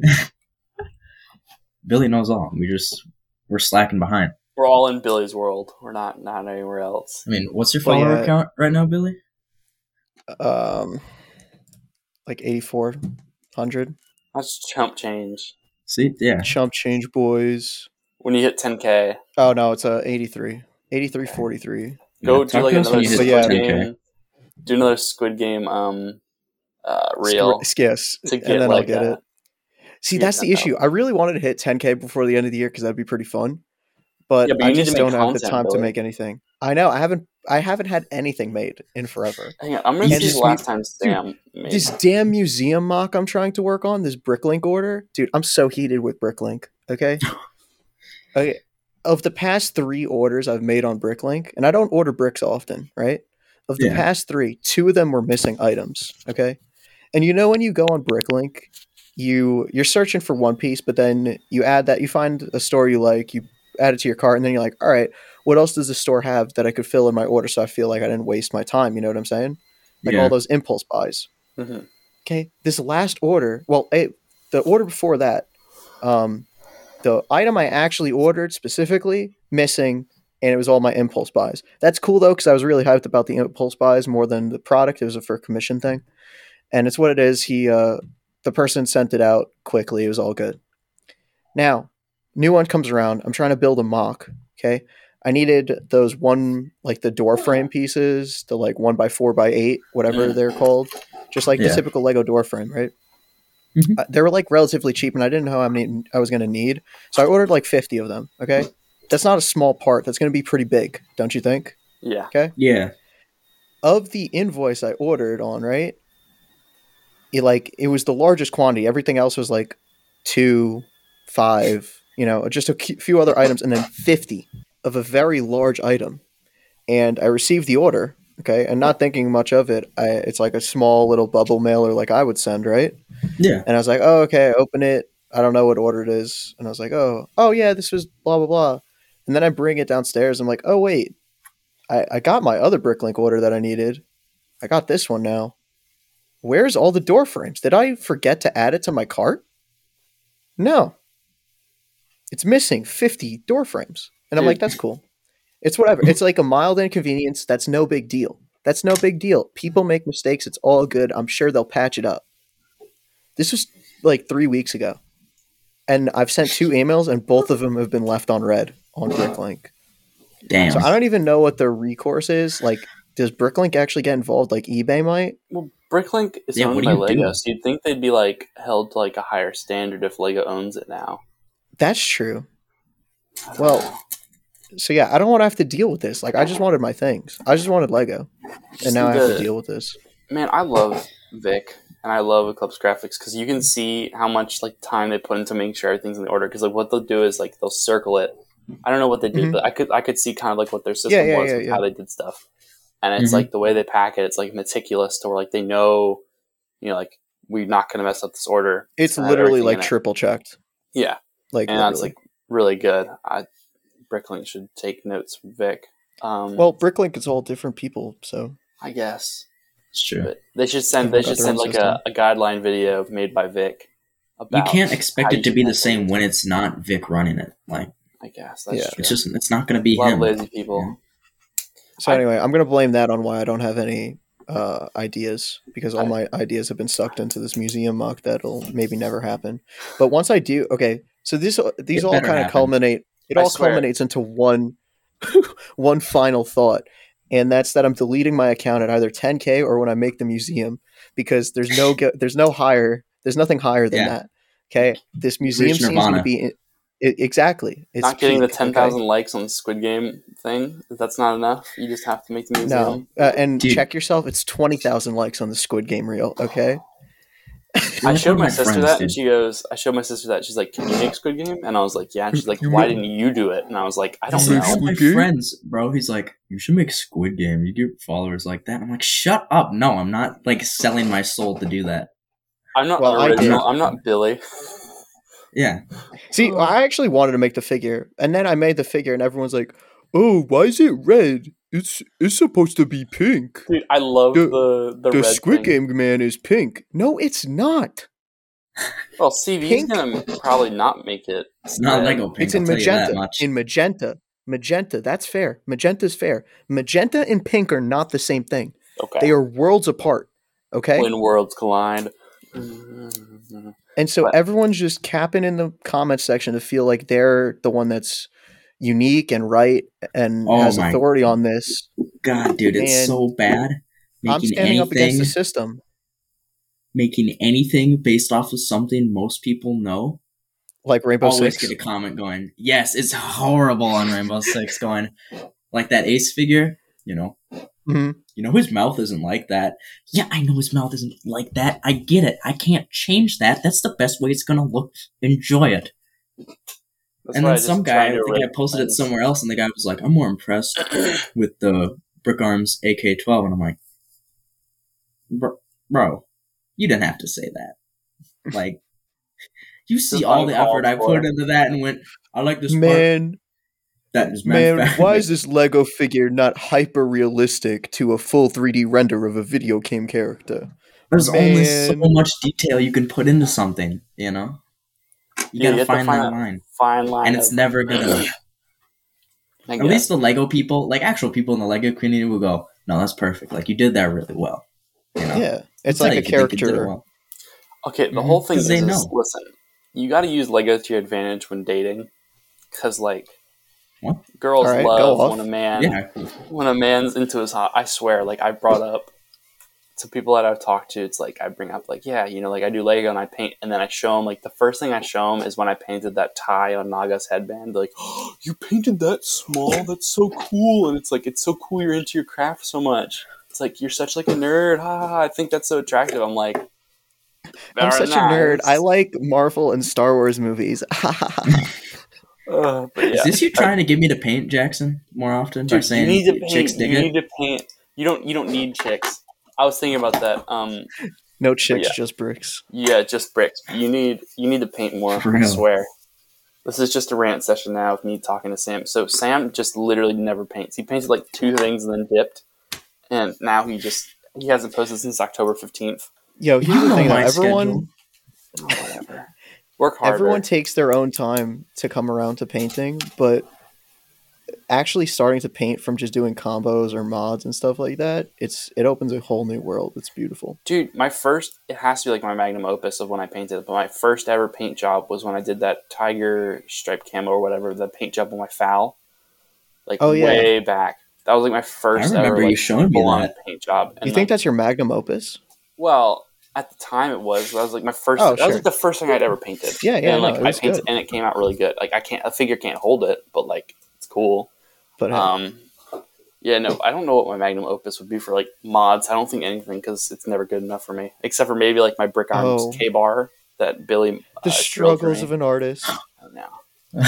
Billy knows all. We just we're slacking behind. We're all in Billy's world. We're not not anywhere else. I mean, what's your Well, follower yeah. count right now, Billy? Um, like eighty-four hundred. That's chump change. See, yeah. Chump change boys. When you hit ten K, Oh no, it's uh, eighty-three. eighty-three forty-three. go Yeah, do talk like to us when another you hit Squid yeah. ten K. Game. Do another Squid Game. Um, uh, reel Yes, to and get then like I'll get a- it. See, get that's the ten issue. I really wanted to hit ten K before the end of the year because that'd be pretty fun. But, Yeah, but I you need to just make don't have the content, time to Billy. make anything. I know. I haven't. I haven't had anything made in forever. Hang on, I'm gonna And see just the last me- time Sam made. This damn museum mock I'm trying to work on, this Bricklink order, dude. I'm so heated with Bricklink. Okay. Okay. Of the past three orders I've made on Bricklink, and I don't order bricks often, right? Of the Yeah. past three, two of them were missing items. Okay. And you know when you go on Bricklink, you you're searching for one piece, but then you add that you find a store you like, you add it to your cart, and then you're like, all right, what else does the store have that I could fill in my order so I feel like I didn't waste my time? You know what I'm saying? Like Yeah. all those impulse buys. Mhm. Okay, this last order, well, eh, the order before that, um, the item I actually ordered specifically missing, and it was all my impulse buys. That's cool though, because I was really hyped about the impulse buys more than the product. It was a for commission thing, and it's what it is. He, uh, the person sent it out quickly. It was all good. Now, new one comes around. I'm trying to build a mock. Okay, I needed those one like the door frame pieces, the like one by four by eight, whatever they're called, just like the Yeah. typical Lego door frame, right? Mhm. Uh, they were like relatively cheap, and I didn't know how many I was going to need, so I ordered like fifty of them. Okay, that's not a small part. That's going to be pretty big, don't you think? Yeah. Yeah. Of the invoice I ordered on, right? It like it was the largest quantity. Everything else was like two, five, you know, just a cu- few other items, and then fifty of a very large item. And I received the order, okay, and not thinking much of it. I, it's like a small little bubble mailer, like I would send, right? Yeah. And I was like, oh, okay, I open it. I don't know what order it is. And I was like, oh, oh yeah, this was blah, blah, blah. And then I bring it downstairs. I'm like, oh, wait, I, I got my other Bricklink order that I needed. I got this one now. Where's all the door frames? Did I forget to add it to my cart? No. It's missing fifty door frames. And I'm Dude. like, that's cool. It's whatever. It's like a mild inconvenience. That's no big deal. That's no big deal. People make mistakes. It's all good. I'm sure they'll patch it up. This was like three weeks ago. And I've sent two emails, and both of them have been left on red on Bricklink. Damn. So I don't even know what their recourse is. Like, does Bricklink actually get involved like eBay might? Well, Bricklink is Yeah, owned what do by you Lego, do? so you'd think they'd be like held to like a higher standard if Lego owns it now. That's true. Well, so yeah, I don't want to have to deal with this. Like, I just wanted my things. I just wanted Lego. And now I have to The- deal with this. Man, I love Vic and I love Eclipse Graphics because you can see how much like time they put into making sure everything's in the order. Because like what they'll do is like they'll circle it. I don't know what they did, Mhm. but I could I could see kind of like what their system Yeah, yeah, was yeah, and yeah. how they did stuff. And it's Mhm. like the way they pack it, it's like meticulous to where like they know, you know, like we're not going to mess up this order. It's gonna have literally everything like in it. triple checked. Yeah, Like, and that's literally. like really good. I Bricklink should take notes from Vic. Um, Well, Bricklink is all different people, so I guess. It's true. But they should send. Everyone They should got their send own like system. a, a guideline video made by Vic. You About can't expect how it to you be should the pack same it. when it's not Vic running it. Like, I guess that's Yeah. true. it's just, it's not going to be a lot him. of lazy people. so I- anyway, I'm gonna blame that on why I don't have any uh, ideas because all I- my ideas have been sucked into this museum mock that'll maybe never happen. But once I do, okay, so this these It all better kind of happen. culminate. It I all swear. culminates into one one final thought, and that's that I'm deleting my account at either ten K or when I make the museum because there's no ge- there's no higher there's nothing higher than Yeah. that. Okay, this museum reached seems to Nirvana. be in, it, exactly. It's not getting the peak, ten okay? thousand likes on the Squid Game thing. That's not enough. You just have to make the museum. No, uh, and Dude. check yourself. It's twenty thousand likes on the Squid Game reel. Okay, I Like showed one of my my sister friends that, did. and she goes, "I showed my sister that." She's like, "Can you make Squid Game?" And I was like, "Yeah." And she's like, You "Why make- didn't you do it?" And I was like, "I don't He's make like, know." all my Squid Game? friends, bro. He's like, you should make Squid Game. You get followers like that. I'm like, shut up. No, I'm not like selling my soul to do that. I'm not Well, I original. did. I'm not Billy. Yeah. see, I actually wanted to make the figure, and then I made the figure, and everyone's like, "Oh, why is it red? It's it's supposed to be pink. Dude, I love The- the the, The red Squid thing. Game man is pink. No, it's not. Well, C V's Pink. gonna probably not make it. It's not red. Lego pink. It's in I'll tell you that magenta. much. In magenta, magenta. That's fair. Magenta's fair. Magenta and pink are not the same thing. Okay. They are worlds apart. Okay. When worlds collide. And so But- everyone's just capping in the comments section to feel like they're the one that's unique and right and Oh has my- authority on this. God, dude, it's And so bad. I'm Making standing up against anything, the system. making anything based off of something most people know. Like Rainbow Always Six. get a comment going, yes, it's horrible on Rainbow Six. Going like that Ace figure, you know. Mhm. You know his mouth isn't like that. Yeah, I know his mouth isn't like that. I get it. I can't change that. That's the best way it's gonna look. Enjoy it. That's And why I then just some try guy, I to think I rip posted it things. somewhere else, and the guy was like, "I'm more impressed with the Brick Arms A K twelve," and I'm like, "Bro, bro, you didn't have to say that. Like, you see Just all the uncalled effort I for. put into that, and went, I like this part." Man, that is Man, manufactured. why is this Lego figure not hyper realistic to a full three D render of a video game character? There's only so Man. much detail you can put into something, you know? You Yeah, gotta have to find that a line. Fine line. And it's of- never good enough. I At guess. least the Lego people, like actual people in the Lego community, will go, "No, that's perfect. Like you did that really well." You know? Yeah, it's They'll like a tell you if they did it caricature. well. Okay, the Mhm, whole thing 'cause is, they is know. listen, you got to use Lego to your advantage when dating, because like, What? girls All right, go love off. when a man Yeah. when a man's into his hot. I swear, like I brought up to people that I've talked to, it's like I bring up like, yeah, you know, like I do Lego and I paint, and then I show them like the first thing I show them is when I painted that tie on Naga's headband. They're like, oh, you painted that small? That's so cool! And it's like it's so cool. You're into your craft so much. It's like you're such like a nerd. Ha ha! ha. I think that's so attractive. I'm like, I'm "Very such a nerd. nice." I like Marvel and Star Wars movies. Uh, but yeah. Is this you trying to get me to paint, Jackson, more often by Dude, saying you need to paint. chicks You dig it? need to paint. You don't. You don't need chicks. I was thinking about that. Um, No chicks, Yeah. just bricks. yeah, just bricks. You need. You need to paint more. For I real. swear. This is just a rant session now of me talking to Sam. So Sam just literally never paints. He painted like two things and then dipped, and now he just he hasn't posted since October fifteenth. Yo, here's You the know thing. Though. my Everyone, schedule. Oh, whatever. Work harder. everyone takes their own time to come around to painting, but actually starting to paint from just doing combos or mods and stuff like that, it's it opens a whole new world. It's beautiful. Dude, my first, it has to be like my magnum opus of when I painted, but my first ever paint job was when I did that tiger striped camo or whatever, the paint job on my foul. Like Oh, yeah. way back. That was like my first I remember ever you like, showing me full-on that. paint job. And You think like, that's your magnum opus? well, at the time it was. That was like my first, Oh, that was sure. like the first thing I'd ever painted. Yeah, yeah, And no, like it I was painted good. and it came out really good. Like I can't, a figure can't hold it, but like it's cool. But hey, Um, yeah, no, I don't know what my magnum opus would be for like mods. I don't think anything because it's never good enough for me, except for maybe like my brick arms Oh. K bar that Billy. the uh, struggles of an artist. No.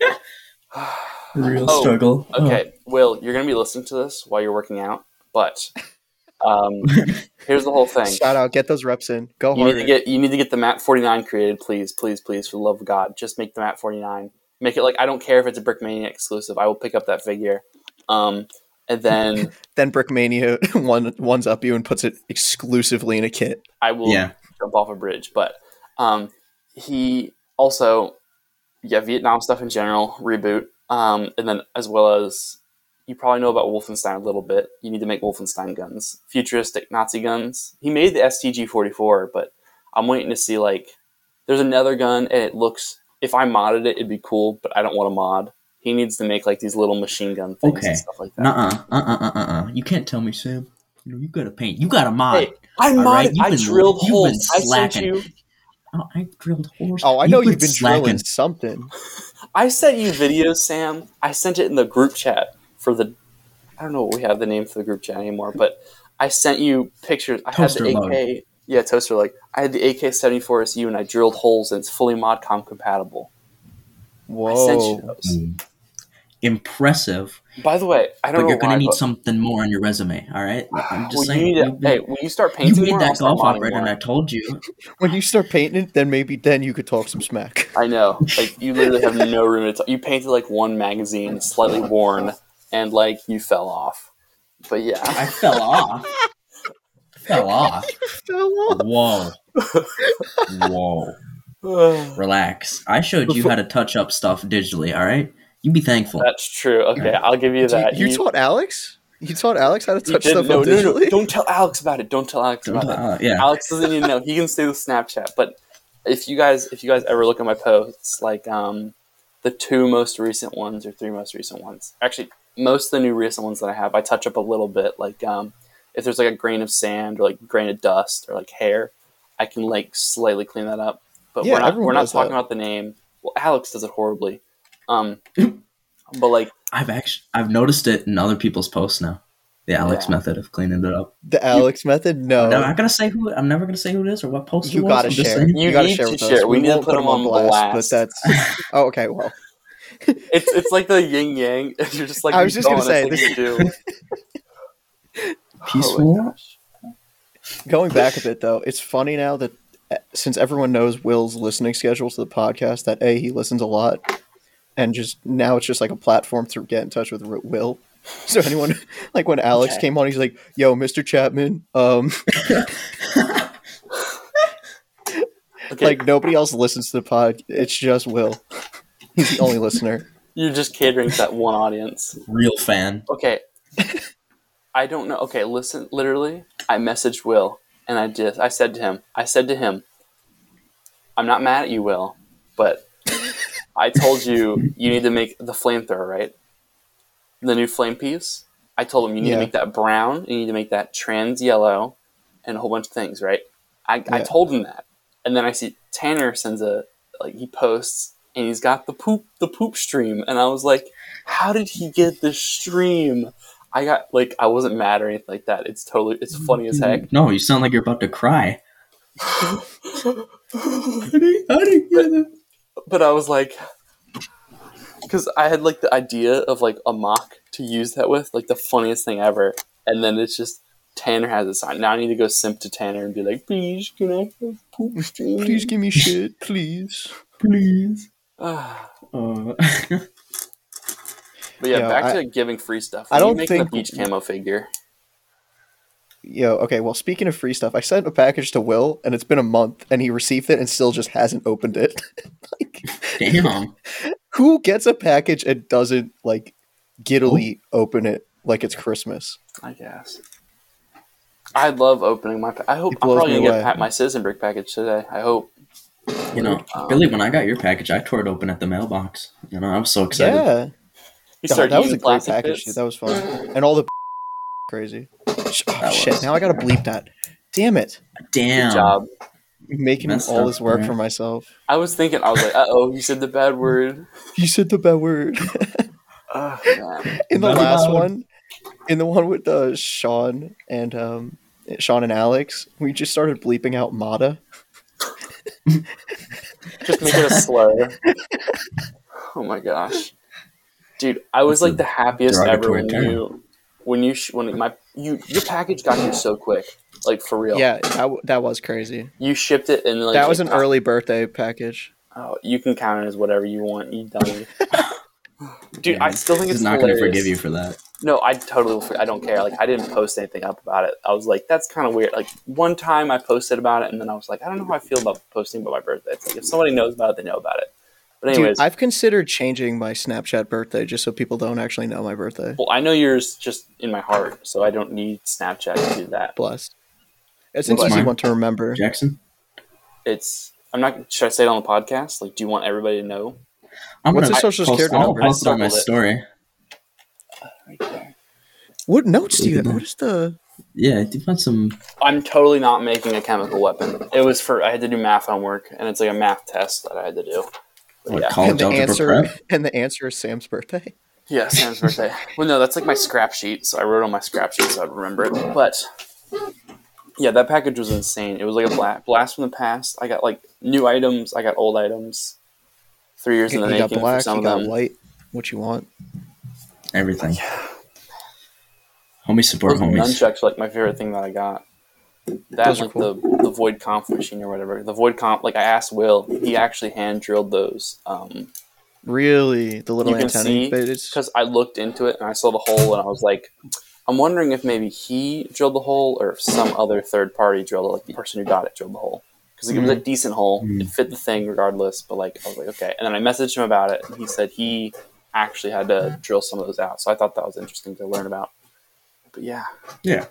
Real Oh, struggle. Okay, Will, you're gonna be listening to this while you're working out, but um, here's the whole thing. Shout out, get those reps in. Go You need hard. to get you need to get the Map forty-nine created, please, please, please, for the love of God. Just make the Map forty-nine. Make it like I don't care if it's a Brickmania exclusive. I will pick up that figure. Um, and then Then Brickmania one ones up you and puts it exclusively in a kit. I will Yeah. jump off a bridge. But um, he also, yeah, Vietnam stuff in general, reboot. Um, and then as well as, you probably know about Wolfenstein a little bit. You need to make Wolfenstein guns. Futuristic Nazi guns. He made the S T G forty-four, but I'm waiting to see, like, there's another gun, and it looks, if I modded it, it'd be cool, but I don't want to mod. He needs to make, like, these little machine gun things Okay. and stuff like that. Nuh-uh. Uh-uh. Uh-uh. Uh-uh. You can't tell me, Sam. You know, you gotta paint. You gotta mod. Hey, I All modded, right, you've I been- drilled you've holes. been I sent slacking. you... Oh, I drilled holes. Oh, I know been you've been slacking. drilling something. I sent you videos, Sam. I sent it in the group chat for the. I don't know what we have the name for the group chat anymore, but I sent you pictures. I Toaster had the log. A K. Yeah, toaster like I had the A K seventy-four S U and I drilled holes and it's fully ModCom compatible. I sent you Whoa. those. Mm. Impressive. By the way, I don't But know you're gonna why, need but- something more on your resume. All right. I'm just well, saying. you need to, you've been- hey, when you start you painting made more, I'll that start golf modding operator, more. and I told you. When you start painting it, then maybe then you could talk some smack. I know. Like you literally have no room to talk. You painted like one magazine, slightly worn, and like you fell off. But yeah. I fell off. fell off. Fell off. Whoa. Whoa. Relax. I showed you how to touch up stuff digitally. All right. You be thankful. That's true. Okay, I'll give you You, that. you taught Alex? You taught Alex how to you touch did- stuff no, up no, no, digitally? Don't tell Alex about it. Don't tell Alex Don't about it. tell- uh, yeah. Alex doesn't even know. He can stay with Snapchat. But if you guys, if you guys ever look at my posts, like um, the two most recent ones or three most recent ones, actually most of the new recent ones that I have, I touch up a little bit. Like um, if there's like a grain of sand or like a grain of dust or like hair, I can like slightly clean that up. But Yeah, we're not everyone we're not does talking that. about the name. Well, Alex does it horribly. Um, but like I've actually I've noticed it in other people's posts now. The Alex Yeah. method of cleaning it up. The Alex method? No. I'm not gonna say who. I'm never gonna say who it is or what post You it was. gotta I'm just share. saying- You gotta need share to with share. us. We need to won't put him on blast. But that's oh, okay. Well, it's it's like the yin yang. You're just like I was just gonna say, this. this- Do. Peaceful. Oh my gosh. going back a bit though, it's funny now that uh, since everyone knows Will's listening schedule to the podcast, that A, he listens a lot, and just now it's just like a platform to get in touch with R- Will. So anyone like when Alex Okay. came on, he's like, "Yo, Mister Chapman." Um, Okay, like nobody else listens to the pod. It's just Will. He's the only listener. you're just catering to that one audience. Real fan. Okay. I don't know. Okay, listen. Literally, I messaged Will, and I just I said to him, I said to him, I'm not mad at you, Will, but I told you you need to make the flamethrower, right? The new flame piece. I told him you need Yeah. to make that brown, you need to make that trans yellow, and a whole bunch of things, right? I, I Yeah. told him that, and then I see Tanner sends a like he posts, and he's got the poop the poop stream, and I was like, how did he get this stream? I got like I wasn't mad or anything like that. It's totally it's funny as heck. No, you sound like you're about to cry. I didn't, I didn't get it. But I was like, because I had like the idea of like a mock to use that with, like the funniest thing ever, and then it's just Tanner has a sign. Now I need to go simp to Tanner and be like, please, can I have poop stream? Please give me shit, please. Please. Ah. Uh, But yeah, Yo, back I- to giving free stuff. I When you don't make think- the beach camo figure. Yo, okay. Well, speaking of free stuff, I sent a package to Will, and it's been a month, and he received it and still just hasn't opened it. Like, damn. who gets a package and doesn't like giddily open it like it's Christmas? I guess. I love opening my. Pa- I hope It I'm blows probably me gonna away. get pa- my Citizen Brick package today. I hope. You know, Um, Billy, when I got your package, I tore it open at the mailbox. You know, I was so excited. Yeah, You that, start that was a eating great plastic package. bits? Dude. That was fun, and all the crazy. Sh- Oh, That shit! was. Now I gotta bleep that. Damn it! Damn. Good job. Making Messed all up, this work man. for myself. I was thinking. I was like, uh oh, you said the bad word. You said the bad word. Oh, man. In the Not last allowed. one, in the one with uh, Sean and um, Sean and Alex, we just started bleeping out Mata. Just make it a slur. Oh my gosh, dude! I was That's like a the happiest ever derogatory when term. you, when you, sh- when my you your package got here so quick, like for real. Yeah, that, w- that was crazy. You shipped it and like That was an like, early birthday package. Oh, you can count it as whatever you want, you dummy. Dude, I still think He's it's not going to hilarious. forgive you for that. No, I totally will. for- I don't care. Like, I didn't post anything up about it. I was like, that's kind of weird. Like, one time I posted about it, and then I was like, I don't know how I feel about posting about my birthday. It's like, if somebody knows about it, they know about it. But anyways, Dude, I've considered changing my Snapchat birthday just so people don't actually know my birthday. well, I know yours just in my heart, so I don't need Snapchat to do that. Blessed. It's an What's easy mine? one to remember. Jackson? It's. I'm not. Should I say it on the podcast? Like, do you want everybody to know? I'm What's gonna his social post, security I'll number? post it on my I circled it. story. Right there. What notes do you have? What is the... Yeah, do you want some... I'm totally not making a chemical weapon. It was for. I had to do math homework, and it's like a math test that I had to do. But What, yeah. college And the algebra answer prep? and the answer is Sam's birthday. Yeah, Sam's birthday. Well, no, that's like my scrap sheet. So I wrote on my scrap sheet so I'd remember it. But yeah, that package was insane. It was like a bla- blast from the past. I got like new items. I got old items. Three years in You the got making for black, some you of got them. white. What you want? Everything. Homie support Those homies. nunchucks are like my favorite thing that I got. That Those are like the the Void Conf machine or whatever. The Void Conf, like I asked Will, he actually hand drilled those. Um, Really? The little You can antennae? see, But it's... because I looked into it and I saw the hole and I was like, I'm wondering if maybe he drilled the hole or if some other third party drilled it, like the person who got it drilled the hole. Because it was a decent hole. Mhm. It fit the thing regardless, but like I was like, okay. And then I messaged him about it and he said he actually had to drill some of those out. So I thought that was interesting to learn about. But yeah, Yeah.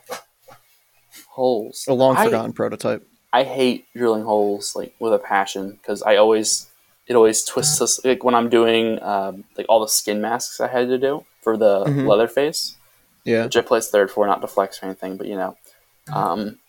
holes. a long I- forgotten prototype. I hate drilling holes like with a passion because I always it always twists us like when I'm doing um, like all the skin masks I had to do for the Mhm. Leatherface, Yeah. which I placed third for, not to flex or anything, but you know, um,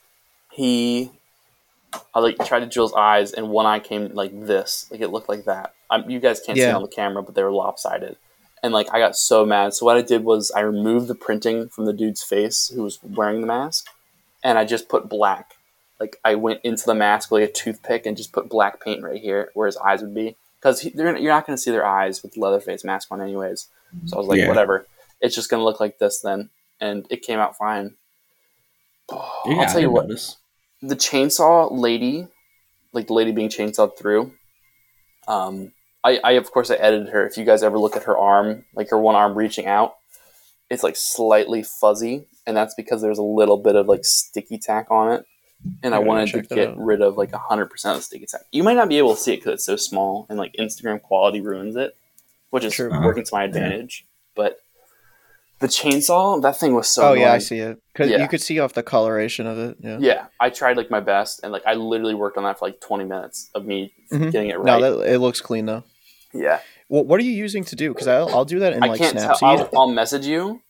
he I like tried to drill his eyes and one eye came like this, like it looked like that. Um, you guys can't see Yeah. it on the camera, but they were lopsided. And like I got so mad. So what I did was I removed the printing from the dude's face who was wearing the mask, and I just put black. Like I went into the mask with like a toothpick and just put black paint right here where his eyes would be, because you're not going to see their eyes with the Leatherface mask on anyways. So I was like, Yeah. whatever, it's just going to look like this then, and it came out fine. Oh, Yeah, I'll tell I you what, notice. the chainsaw lady, like the lady being chainsawed through, um, I, I of course I edited her. If you guys ever look at her arm, like her one arm reaching out, it's like slightly fuzzy, and that's because there's a little bit of like sticky tack on it. And I I gotta wanted to check that get out. rid of like one hundred percent of the sticky tack. You might not be able to see it because it's so small, and like Instagram quality ruins it, which is True. working to my advantage. But the chainsaw, that thing was so Oh yeah, I annoying. see it. Cause Yeah. you could see off the coloration of it. Yeah. Yeah, I tried like my best, and like I literally worked on that for like twenty minutes of me Mhm. getting it right. No, that, it looks clean though. yeah, Well, what are you using to do? Because I'll, I'll do that in I like can't tell. Snapseed. I'll, I'll message you.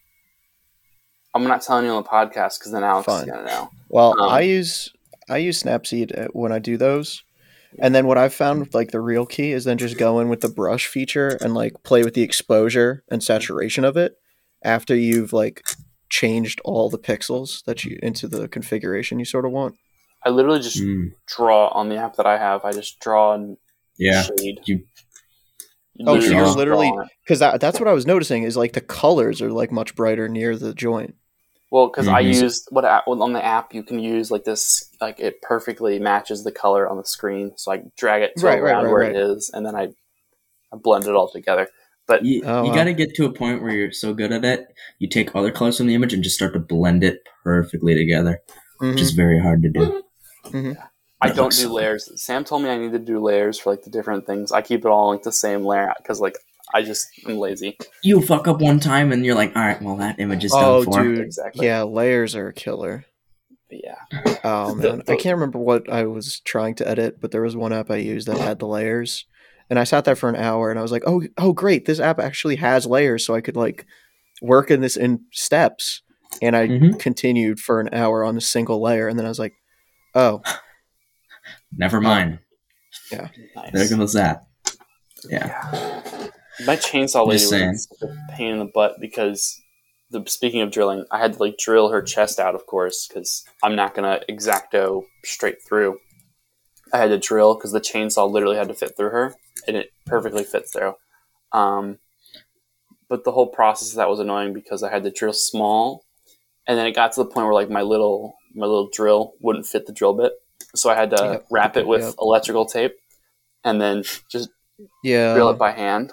I'm not telling you on the podcast because then Alex Fine. is gonna know. Well, Um, I use I use Snapseed uh, when I do those, and then what I've found with like the real key is then just go in with the brush feature and like play with the exposure and saturation of it after you've like changed all the pixels that you into the configuration you sort of want. I literally just Mm, draw on the app that I have. I just draw and yeah. shade. You- You Oh, so literally you're just literally draw on it. because that, that's what I was noticing is like the colors are like much brighter near the joint. Well, because I Mhm. used what app, well, on the app you can use like this, like it perfectly matches the color on the screen. So I drag it to Right, right, around right, where right. it is, and then I, I blend it all together. But You, Oh, you wow. got to get to a point where you're so good at it, you take other colors from the image and just start to blend it perfectly together, which Mhm. is very hard to do. I That don't looks do so good. layers. Sam told me I need to do layers for like the different things. I keep it all like the same layer because like I just am lazy. You fuck up one time and you're like, all right, well, that image is Oh, done for. dude, Exactly. yeah, layers are a killer. But yeah, Oh The- man, the- I can't remember what I was trying to edit, but there was one app I used that had the layers, and I sat there for an hour, and I was like, "Oh, oh, great! This app actually has layers, so I could like work in this in steps." And I Mhm. continued for an hour on a single layer, and then I was like, "Oh, Never mind. nice. There goes that. Yeah. Yeah. My chainsaw lady Just was saying. such a pain in the butt because the speaking of drilling, I had to like drill her chest out, of course, because I'm not gonna exacto straight through. I had to drill because the chainsaw literally had to fit through her, and it perfectly fits through. Um, but the whole process of that was annoying because I had to drill small, and then it got to the point where like my little my little drill wouldn't fit the drill bit, so I had to Yep. wrap it with Yep. electrical tape, and then just yeah." drill it by hand.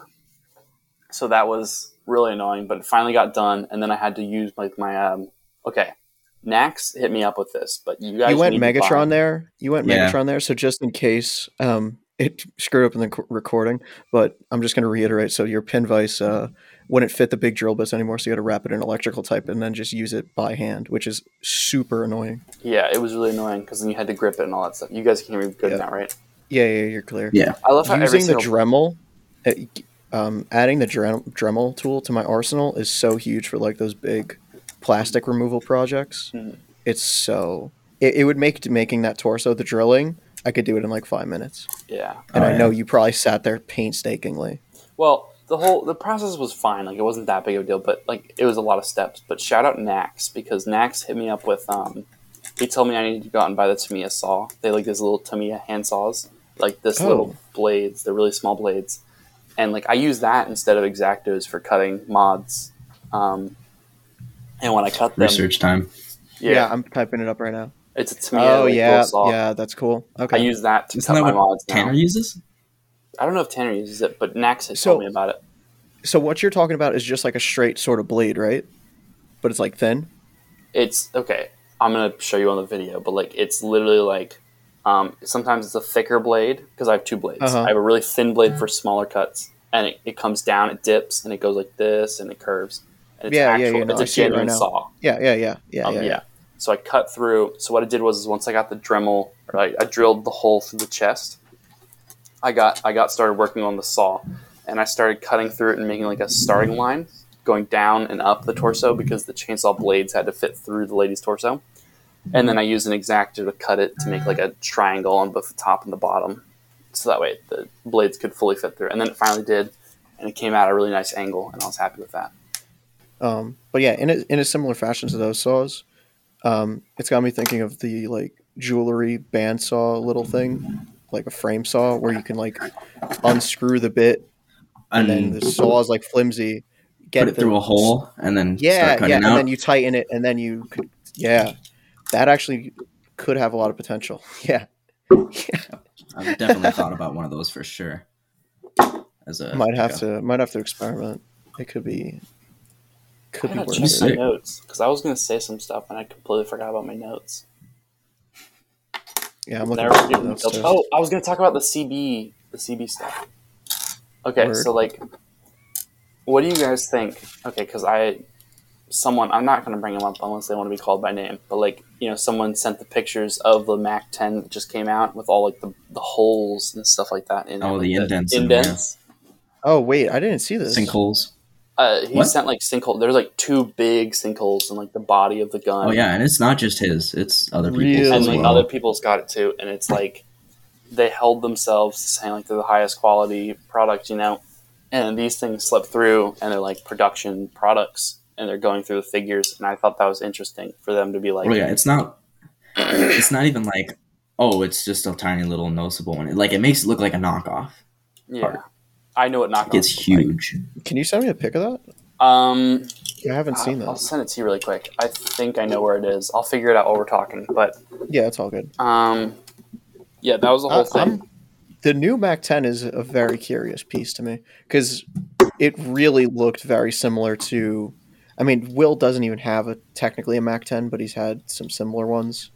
So that was really annoying, but it finally got done, and then I had to use like my um. Okay, Nax hit me up with this, but you guys You went need to Megatron buy- there. You went Yeah. Megatron there. So just in case um, it screwed up in the c- recording, but I'm just going to reiterate. So your pin vise uh, wouldn't fit the big drill bits anymore, so you got to wrap it in electrical type and then just use it by hand, which is super annoying. Yeah, it was really annoying because then you had to grip it and all that stuff. You guys can hear me good Yeah. now, right? Yeah, yeah, you're clear. Yeah. I love how every Using the single Dremel, uh, um, adding the Drem- Dremel tool to my arsenal is so huge for like those big plastic removal projects. Mhm. It's so it, it would make making that torso the drilling. I could do it in like five minutes, yeah. and Oh, I know yeah. you probably sat there painstakingly. Well, the whole the process was fine. Like it wasn't that big of a deal, but like it was a lot of steps. But shout out Nax because Nax hit me up with um. He told me I needed to go out and buy the Tamiya saw. They like these little Tamiya hand saws, like this Oh. little blades. They're really small blades, and like I use that instead of X-Actos for cutting mods. Um, and when I cut them, Research time. Yeah, yeah, I'm typing it up right now. it's a Tamiya. Oh like, yeah, little saw. yeah, that's cool. I Okay, use that to Isn't cut that my what mods now. Tanner uses? I don't know if Tanner uses it, but Nax has So- told me about it. so what you're talking about is just like a straight sort of blade, right? But it's like thin. It's okay. I'm gonna show you on the video, but like it's literally like um, sometimes it's a thicker blade because I have two blades. Uh-huh. I have a really thin blade for smaller cuts, and it, it comes down, it dips, and it goes like this, and it curves. And it's Yeah, yeah, actual, yeah, no, it's a I see it right genuine now. saw. Yeah, yeah, yeah, yeah, Um, yeah, yeah. yeah. So I cut through. So what I did was is once I got the Dremel, or I, I drilled the hole through the chest. I got I got started working on the saw, and I started cutting through it and making like a starting line, going down and up the torso because the chainsaw blades had to fit through the lady's torso. And then I used an X-Acto to cut it to make like a triangle on both the top and the bottom, so that way the blades could fully fit through. And then it finally did, and it came out at a really nice angle, and I was happy with that. Um, but yeah, in a, in a similar fashion to those saws, um, it's got me thinking of the like jewelry bandsaw little thing, like a frame saw where you can like unscrew the bit and then the saw is like flimsy. Get put it the- through a hole and then Yeah, start yeah, cutting and out. then you tighten it, and then you could, yeah, that actually could have a lot of potential. Yeah, I've definitely thought about one of those for sure. as a Might have like to might have to experiment. It could be could I be gotta worth check Just my it. sick. notes because I was gonna say some stuff and I completely forgot about my notes. Yeah, I'm looking Never at the forget notes notes. too. Oh, I was gonna talk about the C B, the C B stuff. Okay, Word. so like, what do you guys think? Okay, because I, someone, I'm not gonna bring them up unless they want to be called by name, but like, you know, someone sent the pictures of the Mac ten that just came out with all like the, the holes and stuff like that in it. Oh, like the indents in them, yeah. indents. Oh wait, I didn't see this. sinkholes. Uh, he What? sent like sinkhole. There's like two big sinkholes in like the body of the gun. Oh yeah, and it's not just his; it's other people's Really? and as like well. other people's got it too, and it's like they held themselves to saying like they're the highest quality product, you know, and these things slip through and they're like production products and they're going through the figures, and I thought that was interesting for them to be like, Oh yeah, it's not. It's not even like, oh, it's just a tiny little noticeable one. Like it makes it look like a knockoff. yeah, I know what knockoffs It's look like. huge. Can you send me a pic of that? Um, I haven't seen I'll that. send it to you really quick. I think I know where it is. I'll figure it out while we're talking, but Yeah, it's all good. um, yeah, that was the whole I, thing. I'm, the new Mac ten is a very curious piece to me because it really looked very similar to. I mean, Will doesn't even have a technically a Mac ten, but he's had some similar ones.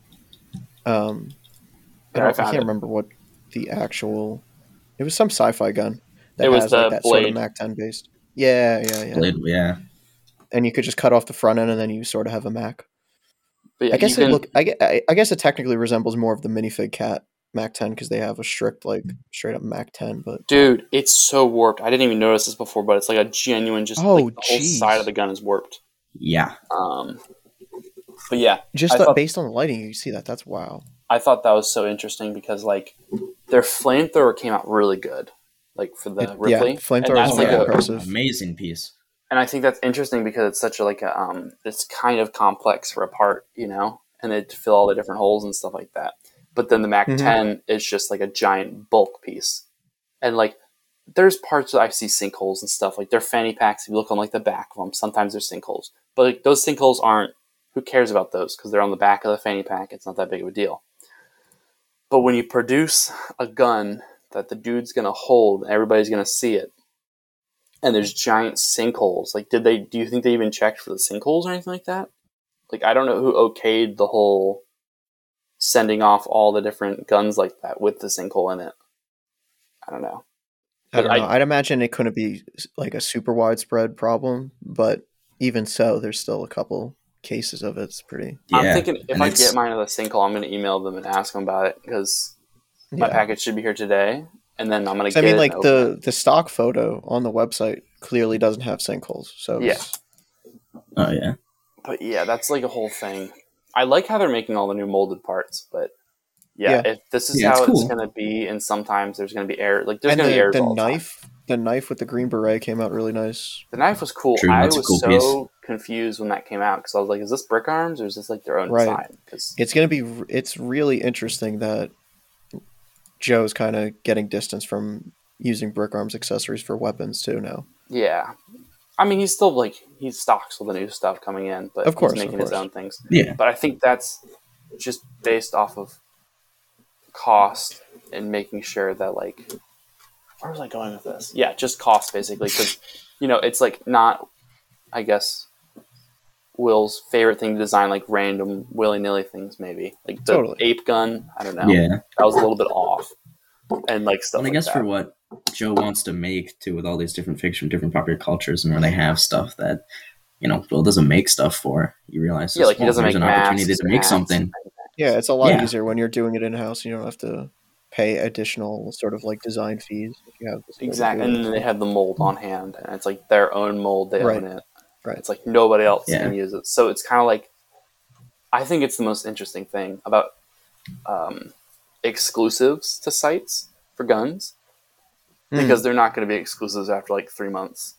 Um, I, Yeah, I don't, I found can't it. remember what the actual. It was some sci-fi gun that It was has the like that sort of Blade. Mac ten based. Yeah, yeah, yeah. Blade, yeah. And you could just cut off the front end, and then you sort of have a Mac. But yeah, I guess you it can- look. I, gue- I I guess it technically resembles more of the minifig cat Mac ten because they have a strict like straight up Mac ten. But Dude, it's so warped. I didn't even notice this before, but it's like a genuine, just Oh, like the whole jeez. side of the gun is warped. Yeah. Um, but yeah, just I that thought- based on the lighting, you can see that. That's wow. I thought that was so interesting because like their flamethrower came out really good, like for the It- yeah, Ripley, flamethrower and that's is like very a, impressive. Amazing piece. and I think that's interesting because it's such a like a um, it's kind of complex for a part, you know, and it to fill all the different holes and stuff like that. But then the Mac Mhm. ten is just like a giant bulk piece, and like there's parts that I see sinkholes and stuff. Like they're fanny packs. If you look on like the back of them, sometimes there's sinkholes, but like those sinkholes aren't. Who cares about those? Because they're on the back of the fanny pack. It's not that big of a deal. But when you produce a gun that the dude's gonna hold, everybody's gonna see it, and there's giant sinkholes. Like, did they? Do you think they even checked for the sinkholes or anything like that? Like, I don't know who okayed the whole sending off all the different guns like that with the sinkhole in it. I don't know. I don't I- know. I'd imagine it couldn't be like a super widespread problem, but even so, there's still a couple cases of it. It's pretty. Yeah. I'm thinking if and I it's- get mine of the sinkhole, I'm gonna email them and ask them about it because my Yeah. package should be here today, and then I'm gonna. So, I get mean, it like and open the the stock photo on the website clearly doesn't have sinkholes. So Yeah. it's- Oh yeah. But yeah, that's like a whole thing. I like how they're making all the new molded parts, but yeah, Yeah. if this is Yeah, how it's it's cool. going to be, and sometimes there's going to be air, like there's and going to be the, errors the all the time. knife, the knife with the green beret came out really nice. The knife was cool. True, I that's a was cool so confused when that came out because I was like, "Is this Brick Arms or is this like their own Right. design?" Because It's gonna be. It's really interesting that Joe's kind of getting distance from using Brick Arms accessories for weapons too now. yeah, I mean, he's still like he stocks with the new stuff coming in, but Of course, he's of making his course. own things. Yeah. But I think that's just based off of cost and making sure that like where was I going with this? Yeah, just cost basically because you know it's like not I guess Will's favorite thing to design like random willy nilly things maybe like the Totally. ape gun. I don't know. Yeah. That was a little bit off and like stuff. And I like guess that. for what Joe wants to make too, with all these different fiction, different popular cultures, and where they have stuff that you know Will doesn't make stuff for, you realize yeah, like he well, doesn't there's make an opportunity masks to or make hats. something. Yeah, it's a lot Yeah. easier when you're doing it in house. You don't have to pay additional sort of like design fees if you have this sort of Exactly, doing and it. then they have the mold on hand, and it's like their own mold. They Right. own it. Right. It's like nobody else Yeah. can use it. So it's kind of like, I think it's the most interesting thing about um, exclusives to sites for guns Hmm. because they're not going to be exclusives after like three months.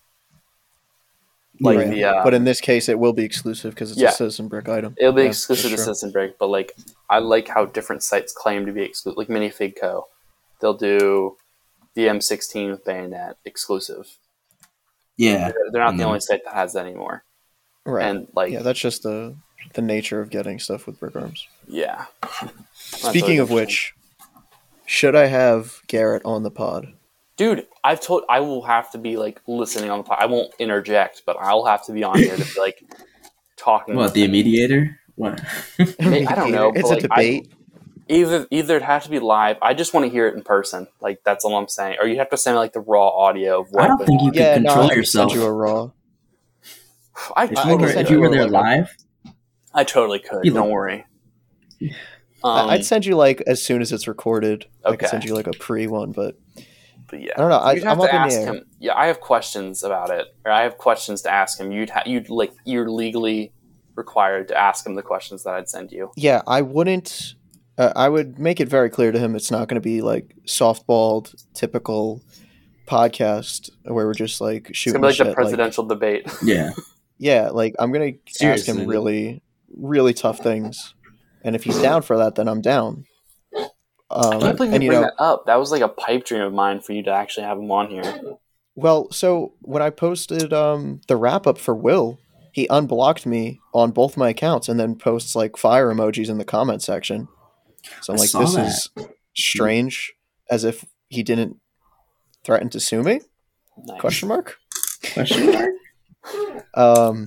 Like Right. the, uh, but in this case, it will be exclusive because it's Yeah. a Citizen Brick item. it'll be Yeah, exclusive to that's true. Citizen Break, but like I like how different sites claim to be exclusive. Like Minifig Co. They'll do the M sixteen with bayonet exclusive. Yeah. They're, they're not And the then- only site that has that anymore. Right. And like, yeah, that's just the the nature of getting stuff with Brick Arms. yeah. That's Speaking always of interesting. which, should I have Garrett on the pod? Dude, I've told I will have to be like listening on the pod. I won't interject, but I'll have to be on here to be like talking. What, the mediator? What? May- I don't know. It's but, a like, debate. I, either either it has to be live. I just want to hear it in person. Like that's all I'm saying. Or you have to send me like the raw audio. Of what I don't went think you on. could Yeah, control no, I yourself. Send you a raw. I, If I, you can were, send if you you- were there like a- live, I totally could. You Don't look- worry. I- Um, I'd send you like as soon as it's recorded. I Okay. could send you like a pre one, but but yeah. I don't know. I, You'd have I'm to up in the ask air. him. Yeah, I have questions about it, or I have questions to ask him. You'd ha- you'd like you're legally required to ask him the questions that I'd send you. Yeah, I wouldn't. Uh, I would make it very clear to him it's not going to be like softballed, typical podcast where we're just like It's shooting gonna be like the the shit. Like, presidential debate. yeah. yeah, like I'm gonna ask Seriously, him though. really, really tough things, and if he's down for that, then I'm down. I Um, can't believe you and you bring know, that up. That was like a pipe dream of mine for you to actually have him on here. well, so when I posted um, the wrap up for Will, he unblocked me on both my accounts and then posts like fire emojis in the comment section. So I'm I like, saw this that. is strange, as if he didn't threaten to sue me? Nice. Question mark. Question mark? Um.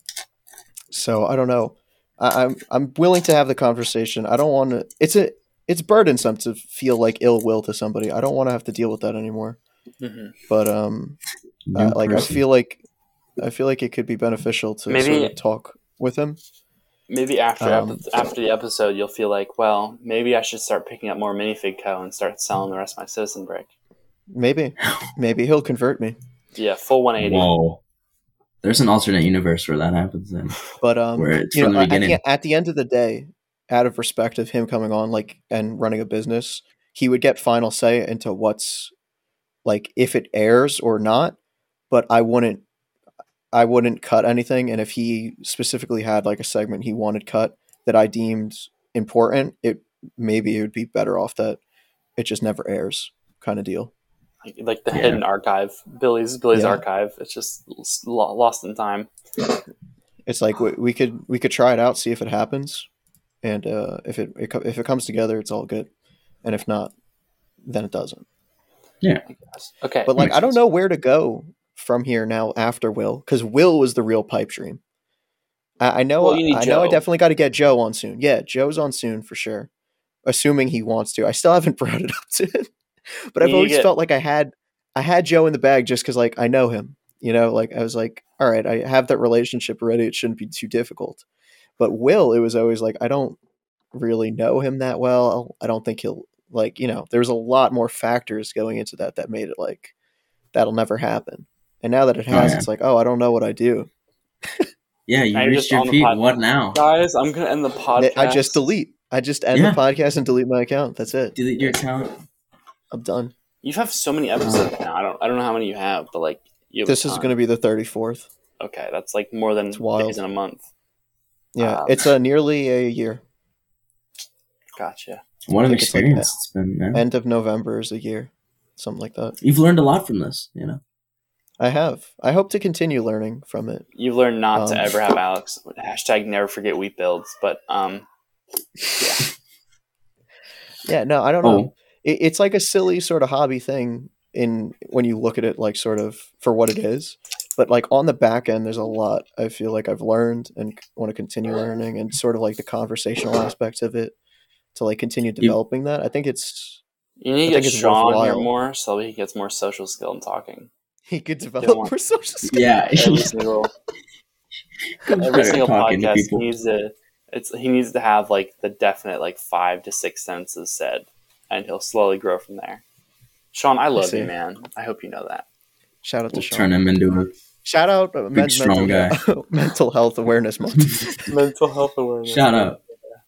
So I don't know. I, I'm I'm willing to have the conversation. I don't want to. It's a it's burdensome to feel like ill will to somebody. I don't want to have to deal with that anymore. Mhm. But um, New uh, like I person. feel like I feel like it could be beneficial to Maybe- sort of talk with him. Maybe after Um, epi- after the episode, you'll feel like, well, maybe I should start picking up more Minifig Co. and start selling the rest of my Citizen Brick. Maybe maybe he'll convert me. Yeah, full one eighty. Whoa. There's an alternate universe where that happens then. But um, Where it's you from know, the at beginning. the, at the end of the day, out of respect of him coming on, like and running a business, he would get final say into what's like if it airs or not. But I wouldn't, I wouldn't cut anything. And if he specifically had like a segment he wanted cut that I deemed important, it maybe it would be better off that it just never airs, kind of deal. Like, like the Yeah. hidden archive, Billy's Billy's Yeah. archive. It's just lo- lost in time. It's like we, we could we could try it out, see if it happens, and uh, if it, it co- if it comes together, it's all good, and if not, then it doesn't. Okay, But like, Makes I don't sense. know where to go from here now after Will, because Will was the real pipe dream. I, I know. Well, you need I know. I Joe. definitely got to get Joe on soon. Yeah, Joe's on soon for sure, assuming he wants to. I still haven't brought it up to him, but I've You always get- felt like I had I had Joe in the bag just because like I know him. You know, like I was like, all right, I have that relationship already. It shouldn't be too difficult. But Will, it was always like I don't really know him that well. I don't think he'll like you know. There was a lot more factors going into that that made it like that'll never happen. And now that it Oh, has, yeah. it's like, oh, I don't know what I do. Yeah, you Now you're reached just your on the peak. pod- What now? guys, I'm gonna end the podcast. I just delete. I just end Yeah. the podcast and delete my account. That's it. Delete your account. I'm done. You have so many episodes now. I don't. I don't know how many you have, but like you have a This is ton. going to be the thirty-fourth. Okay, that's like more than It's wild. days in a month. Yeah, Um, it's uh, nearly a year. Gotcha. What an think it's like experience it's been, man. End of November is a year, something like that. You've learned a lot from this, you know. I have. I hope to continue learning from it. You've learned not to Um, ever have Alex. Hashtag never forget wheat builds. But um, Yeah, no, I don't know. Oh, It, it's like a silly sort of hobby thing in when you look at it like sort of for what it is. But like on the back end, there's a lot I feel like I've learned and want to continue learning, and sort of like the conversational aspects of it to like continue developing that. I think it's you need I to think get it's Sean here worthwhile. more so he gets more social skill in talking. he could Don't develop want- more social skills. yeah. Every single every Better single talking to podcast he people. needs to it's he needs to have like the definite like five to six sentences said, and he'll slowly grow from there. Sean, I love see. you, man. I hope you know that. Shout out to We'll Sean. turn him into a Shout out uh, men- strong mental, mental health awareness month. Mental health awareness. shout out.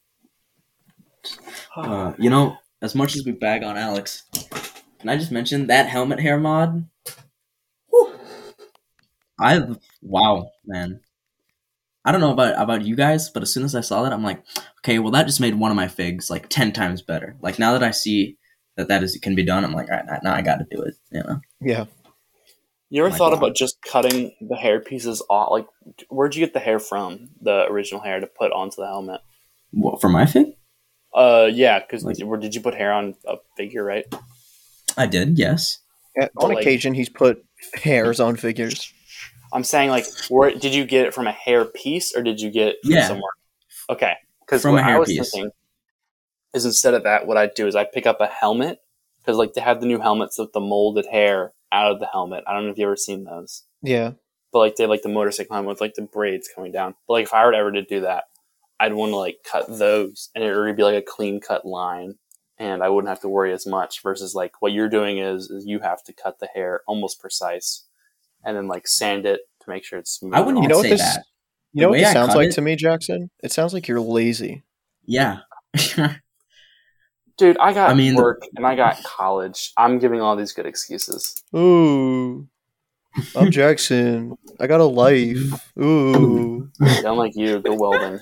Uh, you know, as much as we bag on Alex, can I just mention that helmet hair mod? Whew. I wow, man. I don't know about about you guys, but as soon as I saw that, I'm like, okay, well, that just made one of my figs like ten times better. Like now that I see that that is can be done, I'm like, all right, now I got to do it. You know, Yeah. You ever My thought God. about just cutting the hair pieces off? Like, where'd you get the hair from? The original hair to put onto the helmet? what, for my fig, Uh, yeah, because Like- did you put hair on a figure, right? I did. Yes. on But, like- occasion, he's put hairs on figures. I'm saying like, where did you get it from a hair piece or did you get it from Yeah. somewhere? Okay, because From what a I hair was piece. thinking is instead of that, what I'd do is I'd pick up a helmet because like they have the new helmets with the molded hair out of the helmet. I don't know if you've ever seen those, Yeah. but like they have like the motorcycle helmet with like the braids coming down. But like if I were ever to do that, I'd want to like cut those and it would be like a clean cut line. And I wouldn't have to worry as much versus like what you're doing is, is you have to cut the hair almost precise and then like sand it to make sure it's smooth. I wouldn't You even know what say this- that. You know The what way this I sounds cut like it- to me, Jackson? It sounds like you're lazy. Yeah. Dude, I got I mean- work and I got college. I'm giving all these good excuses. Ooh. I'm Jackson. I got a life. Ooh. Don't like you, go welding.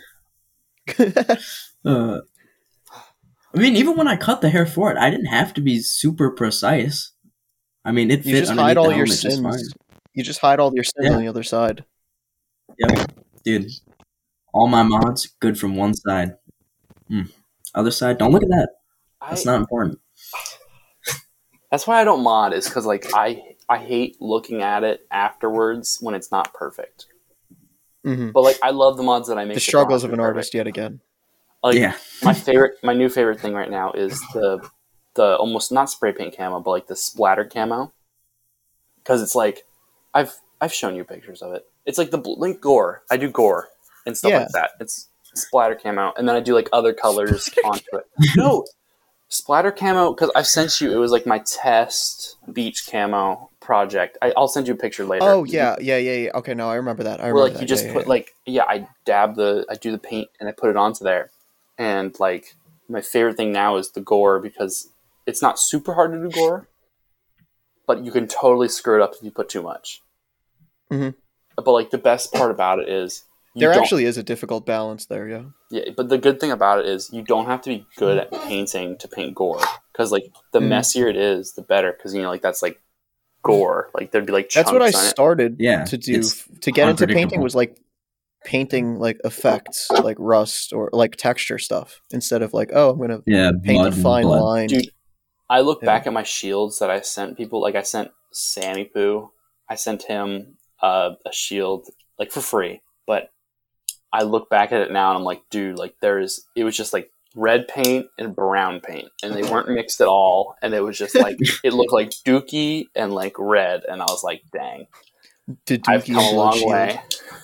Uh, I mean, even when I cut the hair for it, I didn't have to be super precise. I mean, it fit You just underneath hide the all your helmet just fine. sins. You just hide all your sins Yeah. on the other side. Yep. Dude, all my mods, good from one side. Hmm. Other side, don't look at that. That's I, not important. that's why I don't mod is because like I I hate looking at it afterwards when it's not perfect. hmm But like I love the mods that I make. The that struggles don't of have an to be artist yet again. Like Yeah. my favorite, my new favorite thing right now is the the almost not spray paint camo, but like the splatter camo. Because it's like I've I've shown you pictures of it. It's like the bl- like gore. I do gore and stuff Yeah. like that. It's splatter camo, and then I do like other colors onto it. No, splatter camo because I've sent you. It was like my test beach camo project. I, I'll send you a picture later. Oh yeah, yeah, yeah, yeah. Okay, no, I remember that. I Where remember like that. you just yeah, yeah, put yeah. like yeah, I dab the I do the paint and I put it onto there, and like my favorite thing now is the gore because it's not super hard to do gore, but you can totally screw it up if you put too much. Mhm. But like the best part about it is you There don't- actually is a difficult balance there. Yeah. yeah. But the good thing about it is you don't have to be good at painting to paint gore because like the Mhm. messier it is, the better because you know like that's like gore. Like there'd be like That's what I chunks on it. started Yeah, to do it's to get into painting unpredictable. was like painting like effects, like rust or like texture stuff instead of like, oh, I'm gonna Yeah, paint blood a and fine blood. line. Dude, I look Yeah. back at my shields that I sent people. Like I sent Sammy Poo, I sent him uh, a shield like for free. But I look back at it now and I'm like, dude, like there's it was just like red paint and brown paint, and they weren't mixed at all. And it was just like it looked like Dookie and like red, and I was like, dang, to I've Dookie come and a Blood long Shield. way.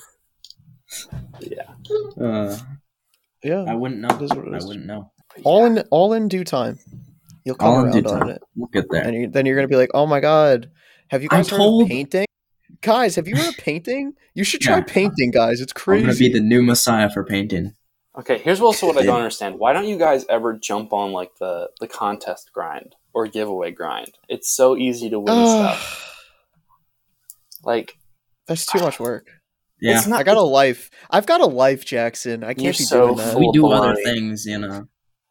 Yeah, Uh, Yeah, I wouldn't know. It is what it I is. wouldn't know. all in all in due time. You'll come All in around due on time. it, We'll get there. and you, then you're gonna be like, oh my god, have you I guys heard told- of painting? Guys, have you heard of painting? You should try Yeah. painting, guys. It's I'm gonna crazy. be the new messiah for painting. Okay, here's also what I Yeah. don't understand. Why don't you guys ever jump on like the the contest grind or giveaway grind? It's so easy to win stuff. Like That's too much work. Yeah, it's not. I got a life. I've got a life, Jackson. I You're can't be so doing that. full. we do Full other baloney. things, you know.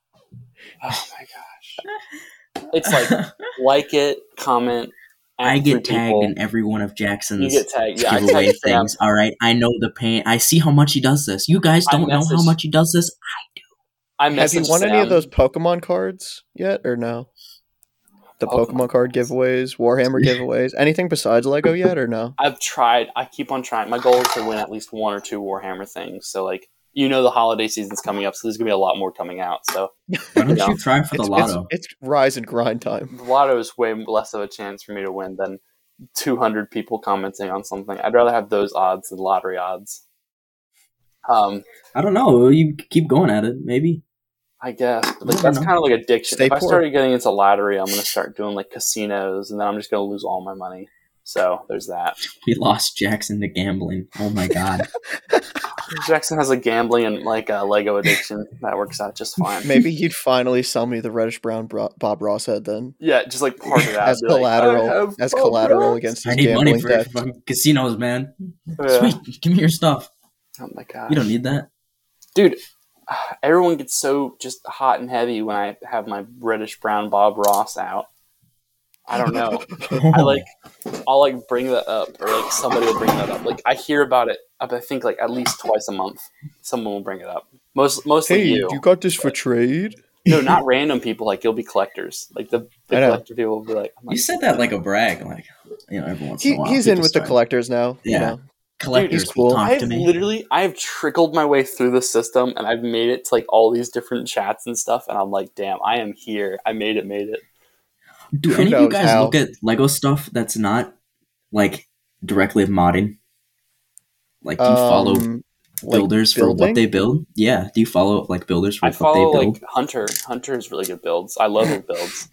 Oh my gosh! It's like like it, comment. I add get three tagged people. in every one of Jackson's You get tagged. Yeah, I giveaway tagged Sam. things. All right, I know the pain. I see how much he does this. You guys I don't know how messaged- much he does this. I Have you messaged won any of Sam. those Pokemon cards yet, or no? The Pokemon, Pokemon card giveaways, Warhammer giveaways, anything besides Lego yet, or no? I've tried. I keep on trying. My goal is to win at least one or two Warhammer things. So like, you know, the holiday season's coming up, so there's gonna be a lot more coming out. So Why don't Yeah. you try for the It's, lotto? it's, it's rise and grind time. the lotto is way less of a chance for me to win than two hundred people commenting on something. I'd rather have those odds than lottery odds. Um, I don't know. You keep going at it, maybe. I guess but, like I that's don't know. kind of like addiction. Stay if I poor. started getting into lottery, I'm gonna start doing like casinos, and then I'm just gonna lose all my money. So there's that. We lost Jackson to gambling. Oh my god. Jackson has a gambling and like a Lego addiction that works out just fine. Maybe he'd finally sell me the reddish brown bro- Bob Ross head then, Yeah, just like part it out. as Be like, collateral, "I have as Bob collateral Ross." against I his need money gambling for debt. fucking casinos, man. Yeah. Sweet, give me your stuff. Oh my god, You don't need that. dude. Everyone gets so just hot and heavy when I have my reddish brown Bob Ross out. I don't know. I like, I'll like bring that up, or like somebody will bring that up. Like I hear about it. I think like at least twice a month, someone will bring it up. Most mostly Hey, you. you got this for trade? No, not random people. Like you'll be collectors. Like the, the I know. collector people will be like, I'm You like, said that like a brag, like you know, every once in He, a while. he's in people with the start- collectors now. Yeah. You know? Collectors He's cool. will talk I've to me. literally, I have trickled my way through the system, and I've made it to like all these different chats and stuff. And I'm like, damn, I am here. I made it. Made it. Do Who any of you knows guys how? look at Lego stuff that's not like directly modding? Like, do you follow Um, like builders for what building? they build? Yeah. Do you follow like builders for I what follow they build? like Hunter. Hunter is really good builds. I love his builds.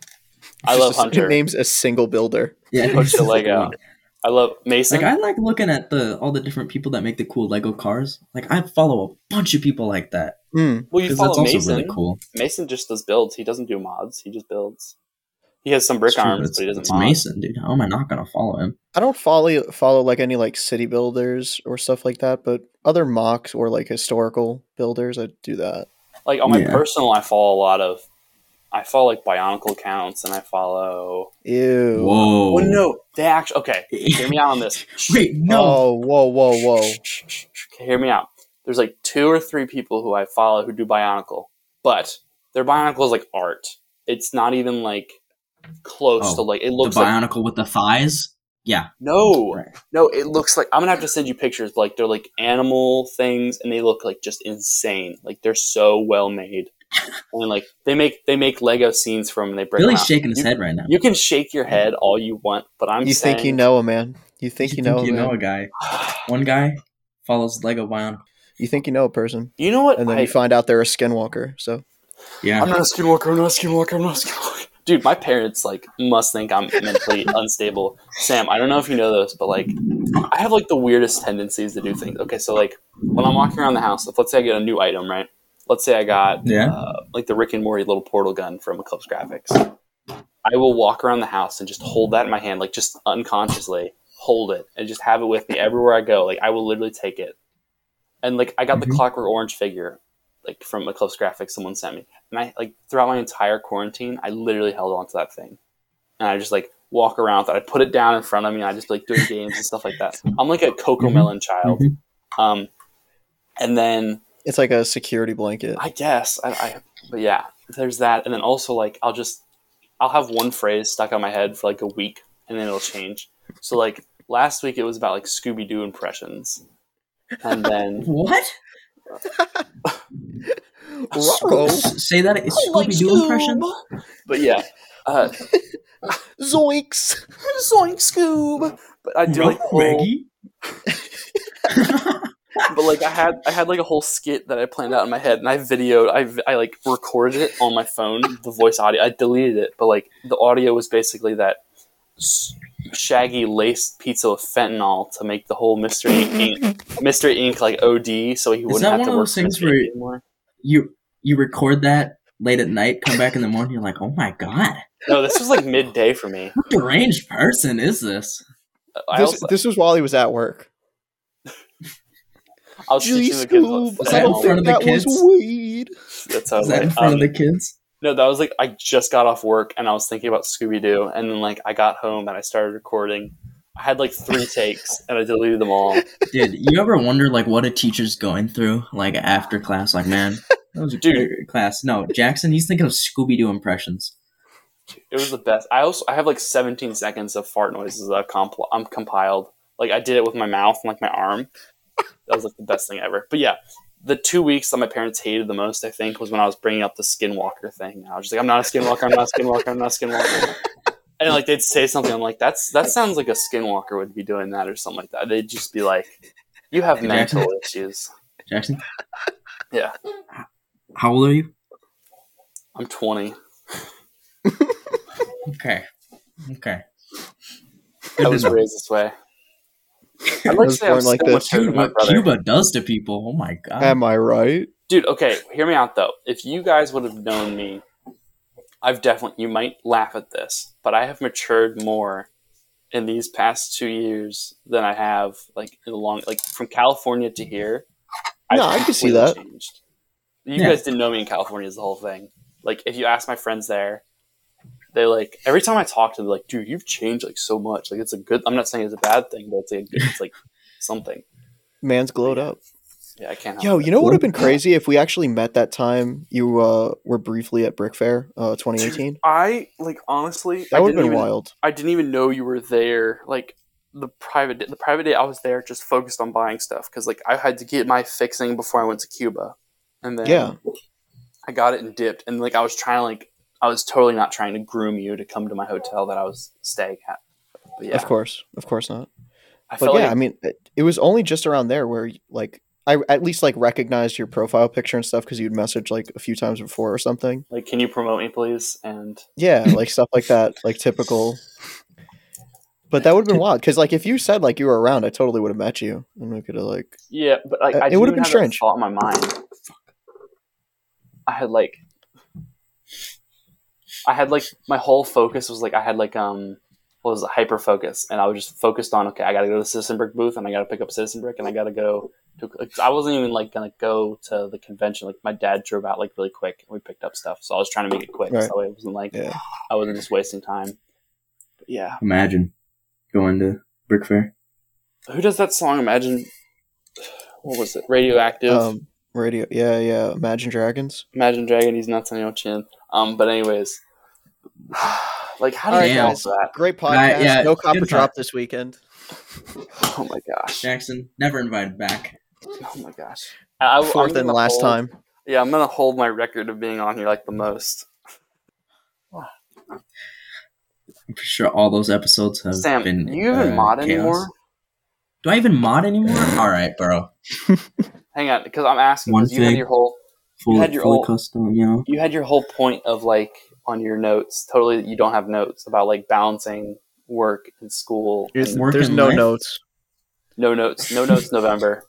I Just love a- Hunter. It names a single builder. Yeah. Hunter Lego. I love Mason. Like I like looking at the all the different people that make the cool Lego cars. Like I follow a bunch of people like that Mm. well, you because follow that's also Mason. really cool. Mason just does builds. He doesn't do mods. He just builds. He has some brick It's true, arms, it's, but he doesn't it's mod. Mason, dude. How am I not gonna follow him? I don't follow follow like any like city builders or stuff like that, but other mocks or like historical builders, I do that. Like on my Yeah. personal, I follow a lot of. I follow like Bionicle accounts, and I follow. Ew. Whoa! Well, no, they actually okay. Hear me out on this. Wait, no. Oh, whoa, whoa, whoa. Okay, hear me out. There's like two or three people who I follow who do Bionicle, but their Bionicle is like art. It's not even like close Oh, to like it The looks like Bionicle with the thighs. Yeah. no, Right. no. It looks like I'm gonna have to send you pictures. But like they're like animal things, and they look like just insane. Like they're so well made, and like they make they make Lego scenes from and they break. Billy's them out. shaking his You- head right now. You can shake your head all you want, but I'm You saying think you know a man. You think you, know a you man. know a guy. One guy follows Lego Bionicle. You think you know a person. You know what? And then I, you find out they're a skinwalker. So Yeah. I'm not a skinwalker. I'm not a skinwalker. I'm not a skinwalker. Dude, my parents like must think I'm mentally unstable. Sam, I don't know if you know this, but like I have like the weirdest tendencies to do things. Okay, so like when I'm walking around the house, if let's say I get a new item, right? Let's say I got Yeah. uh, like the Rick and Morty little portal gun from Eclipse Graphics. I will walk around the house and just hold that in my hand, like just unconsciously hold it and just have it with me everywhere I go. Like I will literally take it. And like I got Mhm. the Clockwork Orange figure, like from Eclipse Graphics, someone sent me, and I like throughout my entire quarantine, I literally held on to that thing, and I just like walk around with it. I put it down in front of me. And I just like doing games and stuff like that. I'm like a Coco Mhm. Melon child. Mhm. Um, and then it's like a security blanket. I guess I, I, but yeah, there's that, and then also like I'll just I'll have one phrase stuck on my head for like a week, and then it'll change. So like last week it was about like Scooby Doo impressions, and then What? Ruh-roh. S- Say that. It's Like Scooby Doo Scoob. impression. But yeah, uh, Zoinks! Zoink Scoob. But I do like the whole, Reggie. but like I had I had like a whole skit that I planned out in my head, and I videoed I I like recorded it on my phone, the voice audio. I deleted it, but like the audio was basically that S- Shaggy laced pizza with fentanyl to make the whole Mystery Inc Mystery Inc like O D, so he wouldn't that have one to of work those for things Mystery where- Inc anymore. You you record that late at night, come back in the morning, you're like, oh my god, No, this was like midday for me. what deranged person is this? I This, also, this was while he was at work. I was Gee, teaching the kids about Scoob, Was I that in don't fentanyl. front think of the that kids? was weed. That's how Is that in like, front um, of the kids? No, that was like I just got off work and I was thinking about Scooby Doo, and then like I got home and I started recording. I had like three takes and I deleted them all. Dude, you ever wonder like what a teacher's going through like after class? Like, man, that was a Dude. great class. No, Jackson, he's thinking of Scooby Doo impressions. It was the best. I also I have like seventeen seconds of fart noises that I've compl- I'm compiled. Like I did it with my mouth and like my arm. That was like the best thing ever. But yeah, the two weeks that my parents hated the most, I think, was when I was bringing up the Skinwalker thing. I was just like, I'm not a Skinwalker. I'm not a Skinwalker. I'm not a Skinwalker. And like they'd say something, I'm like, that's that sounds like a Skinwalker would be doing that or something like that. They'd just be like, you have Hey, mental Jackson. issues. Jackson? Yeah. How old are you? I'm twenty. Okay. Okay. I Good was to know. raised this way. I'd I like to was say I'm born like so this. much better Dude, than my what brother. Cuba does to people. Oh my god. Am I right? Dude, okay, hear me out though. If you guys would have known me, I've definitely, you might laugh at this, but I have matured more in these past two years than I have, like, in a long, like, from California to here. I've No, I can see completely that. Changed. You Yeah. guys didn't know me in California is the whole thing. Like, if you ask my friends there, they like, every time I talk to them, like, dude, you've changed, like, so much. Like, it's a good, I'm not saying it's a bad thing, but it's like, a good, it's like something. Man's glowed up. Yeah, I can't. Yo, help you it. know what would have been crazy if we actually met that time you uh, were briefly at Brick Fair, uh, twenty eighteen. I like honestly. That I would have didn't been even, wild. I didn't even know you were there. Like the private day, the private day I was there, just focused on buying stuff because like I had to get my fixing before I went to Cuba, and then Yeah. I got it and dipped, and like I was trying to like I was totally not trying to groom you to come to my hotel that I was staying at. But yeah, Of course, of course not. I But felt yeah, like I mean, it, it was only just around there where like I at least like recognized your profile picture and stuff because you'd messaged like a few times before or something. like, can you promote me, please? And Yeah, like stuff like that, like typical. But that would have been wild because like if you said like you were around, I totally would have met you and we could have like. yeah, but like Uh, I it didn't would've even been have strange. that thought in my mind. I had like, I had like my whole focus was like I had like um what was it, hyper focus, and I was just focused on okay, I got to go to the Citizen Brick booth, and I got to pick up Citizen Brick, and I got to go to. Like, I wasn't even like gonna go to the convention. Like my dad drove out like really quick, and we picked up stuff, so I was trying to make it quick, Right. so it wasn't like Yeah. I wasn't just wasting time. But yeah, Imagine going to Brick Fair. who does that song? Imagine. What was it? Radioactive. Um, radio, yeah, yeah. Imagine Dragons. Imagine Dragon. He's nuts on your chin. Um, but anyways, like how do All you right, know guys. that? Great Uh, podcast. yeah, no good copper pod- drop this weekend. Oh my gosh. Jackson never invited back. Oh my gosh. I, I'm Fourth and gonna last hold- time. Yeah, I'm gonna hold my record of being on here like the most. I'm pretty sure all those episodes have Sam, been. do you even uh, mod chaos. anymore? Do I even mod anymore? All right, bro. Hang on, because I'm asking One because you had thing. your whole Full, had your fully old- custom, you know. you had your whole point of like on your notes. Totally, you don't have notes about like balancing work and school. There's, And Work there's and no life? notes. no notes. No notes. November.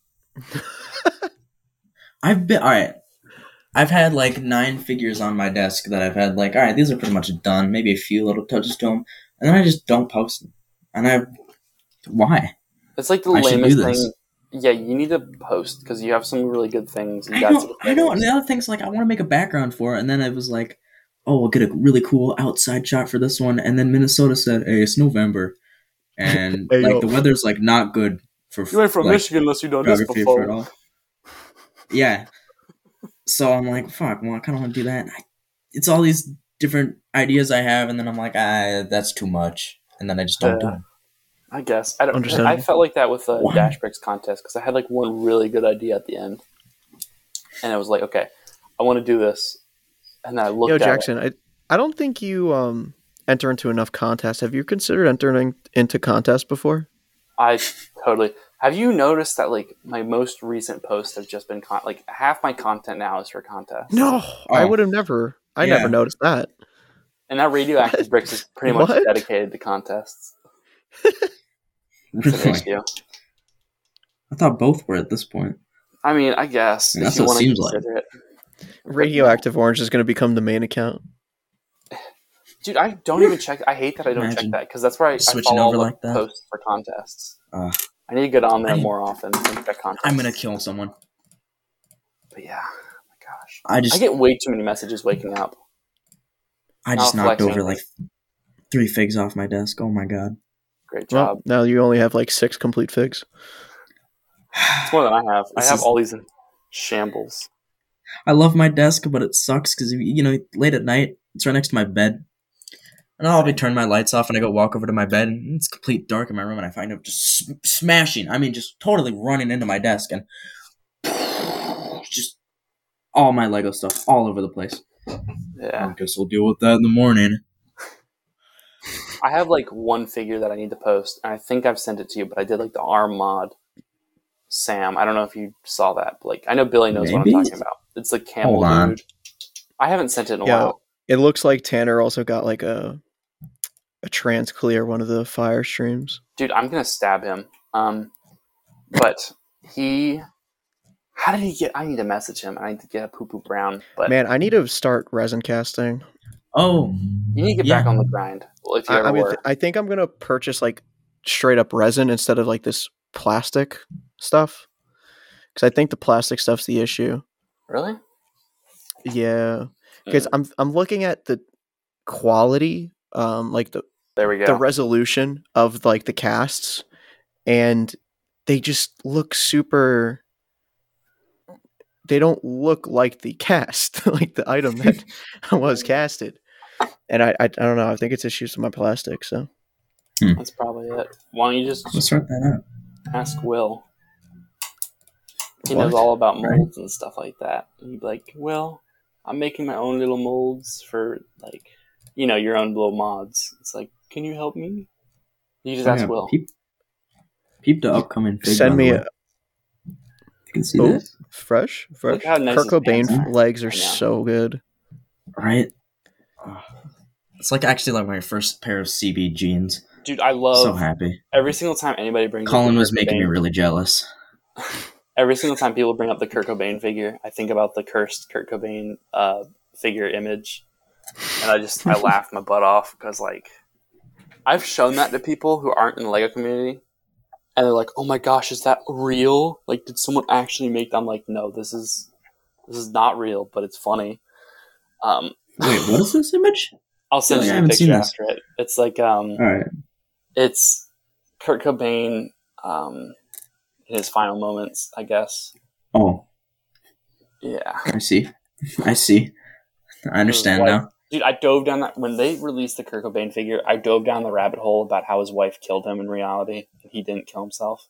I've been all right. I've had like nine figures on my desk that I've had like, all right, these are pretty much done. Maybe a few little touches to them, and then I just don't post them. And I, why? It's like the I should lamest do this. thing. Yeah, you need to post because you have some really good things. You I got know, some I know. And things. the other thing's like, I want to make a background for it, and then I was like, oh, we'll get a really cool outside shot for this one. And then Minnesota said, hey, it's November, and Hey, like yo. the weather's like not good for. You ain't from like, Michigan unless you've done this photography for it before. all. Yeah. So I'm like, fuck, well, I kind of want to do that. I, it's all these different ideas I have, and then I'm like, ah, that's too much. And then I just don't do Yeah. it. I guess I don't. Understandable. I felt like that with the Why? Dash Bricks contest because I had like one really good idea at the end, and I was like, okay, I want to do this, and then I looked Yo, at Jackson, I I don't think you um enter into enough contests. Have you considered entering into contests before? it. I totally. Have you noticed that like my most recent posts have just been con- like half my content now is for contests? No, I Oh. would have never. I Yeah. never noticed that. and that Radioactive What? Bricks is pretty much What? dedicated to contests. It's an Really? issue. I thought both were at this point. I mean, I guess That's if you what it want to seems like. consider it, Radioactive Orange is going to become the main account. dude. I don't even check. I hate that I don't Imagine check that because that's where I, I switching follow all over the like that. posts for contests. Uh, I need to get on there I- more often and check contests. I'm gonna kill someone. But yeah, oh my gosh. I just, I get way too many messages waking up. I just not knocked flexing. over like three figs off my desk. Oh my god. Great job. Well, now you only have like six complete figs. It's more than I have. I This have is- all these in shambles. I love my desk, but it sucks because you know, late at night, it's right next to my bed, and I'll be turning my lights off, and I go walk over to my bed, and it's complete dark in my room, and I find it just sm- smashing. I mean, just totally running into my desk, and just all my Lego stuff all over the place. Yeah. I guess we'll deal with that in the morning. I have like one figure that I need to post, and I think I've sent it to you, but I did like the arm mod Sam. I don't know if you saw that. But, like I know Billy knows Maybe? what I'm talking about. It's the camel Hold on. dude. I haven't sent it in a Yeah. while. It looks like Tanner also got like a a trans clear one of the fire streams. Dude, I'm gonna stab him. Um but he how did he get I need to message him. I need to get a poo poo brown, but Man, I need to start resin casting. Oh, you need to get yeah. back on the grind. Well, if you I, ever I mean, were. th- I think I'm gonna purchase like straight up resin instead of like this plastic stuff, because I think the plastic stuff's the issue. Really? Yeah, because Mm, I'm I'm looking at the quality, um, like the there we go. the resolution of like the casts, and they just look super they don't look like the cast, like the item that was casted. And I, I I don't know. I think it's issues with my plastic. So That's probably it. Why don't you just Let's sort that out. ask Will? He What? knows all about Right. molds and stuff like that. And you'd be like, Will, I'm making my own little molds for, like, you know, your own little mods. It's like, can you help me? You just Oh, ask yeah, Will. Peep, peep the upcoming fig, send by the me way. a You can see oh, this, fresh, fresh. Look how nice Kurt his pants Cobain are legs are right now. so good. right? Oh, it's like actually like my first pair of C B jeans. Dude, I love So happy. every single time anybody brings Colin up the was Kurt making me Cobain- really jealous. Every single time people bring up the Kurt Cobain figure, I think about the cursed Kurt Cobain uh, figure image, and I just I laugh my butt off because like I've shown that to people who aren't in the Lego community, and they're like, "Oh my gosh, is that real? Like, did someone actually make that?" I'm like, "No, this is this is not real, but it's funny." Um, Wait, what is this image? I'll send Yeah, I you a haven't seen picture this. after it. It's like um, All right. it's Kurt Cobain um, in his final moments, I guess. Oh, Yeah. I see. I see. I understand His now. wife- Dude, I dove down that when they released the Kurt Cobain figure. I dove down the rabbit hole about how his wife killed him in reality. He didn't kill himself.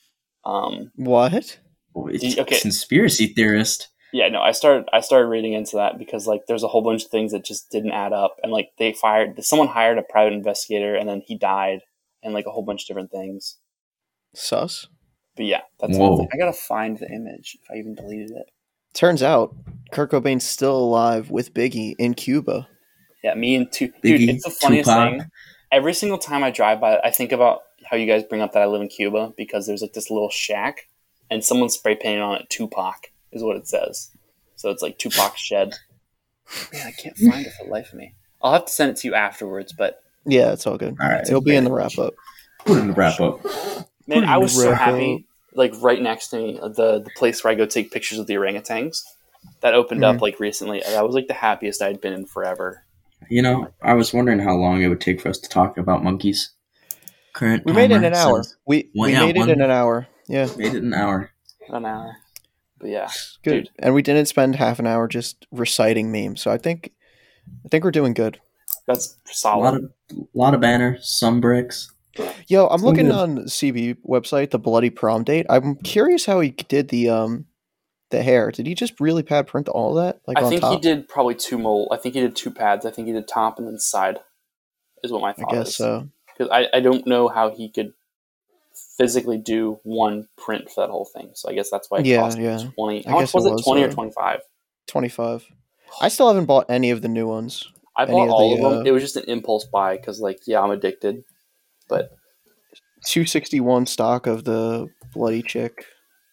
Um, What? Oh, it's Did- okay. Conspiracy theorist. yeah, no, I started. I started reading into that because like there's a whole bunch of things that just didn't add up, and like they fired someone hired a private investigator, and then he died, and like a whole bunch of different things. Sus. But yeah, that's Whoa. one thing. I gotta find the image if I even deleted it. Turns out Kurt Cobain's still alive with Biggie in Cuba. Yeah, me and two. Biggie, Dude, it's the funniest Tupac. thing. Every single time I drive by it, I think about how you guys bring up that I live in Cuba because there's like this little shack and someone spray painted on it Tupac is what it says. So it's like Tupac's shed. Man, I can't find it for the life of me. I'll have to send it to you afterwards, but Yeah, it's all good. All right. It'll be in the wrap up. Put it in the wrap up. man, Put it I in was the so wrap happy. Like right next to me, the the place where I go take pictures of the orangutans, that opened up like recently. That was like the happiest I'd been in forever. You know, I was wondering how long it would take for us to talk about monkeys. Current We made it in timer an hour. says We Well, we yeah, made one- it in an hour. Yeah, Made it an hour. An hour, but yeah, good. Dude. And we didn't spend half an hour just reciting memes. So I think I think we're doing good. that's A solid. lot of lot of banners, some bricks. Yo, I'm So looking good. on C B website, the bloody prom date. I'm curious how he did the um the hair. Did he just really pad print all that? Like I on think top? he did probably two mold. I think he did two pads. I think he did top and then side. Is what my I thought guess is. so. Because I, I don't know how he could physically do one print for that whole thing. So I guess that's why it Yeah, cost yeah. twenty. I How much guess was it it? was, Twenty or uh, twenty-five? twenty-five. I still haven't bought any of the new ones. I any bought of all the, of them. uh, It was just an impulse buy because, like, yeah, I'm addicted. But two sixty-one stock of the bloody chick.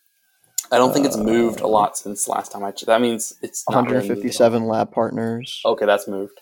I don't think it's Uh, moved a lot since last time I checked. That means it's not really moved at all. one fifty-seven lab partners. Okay, that's moved.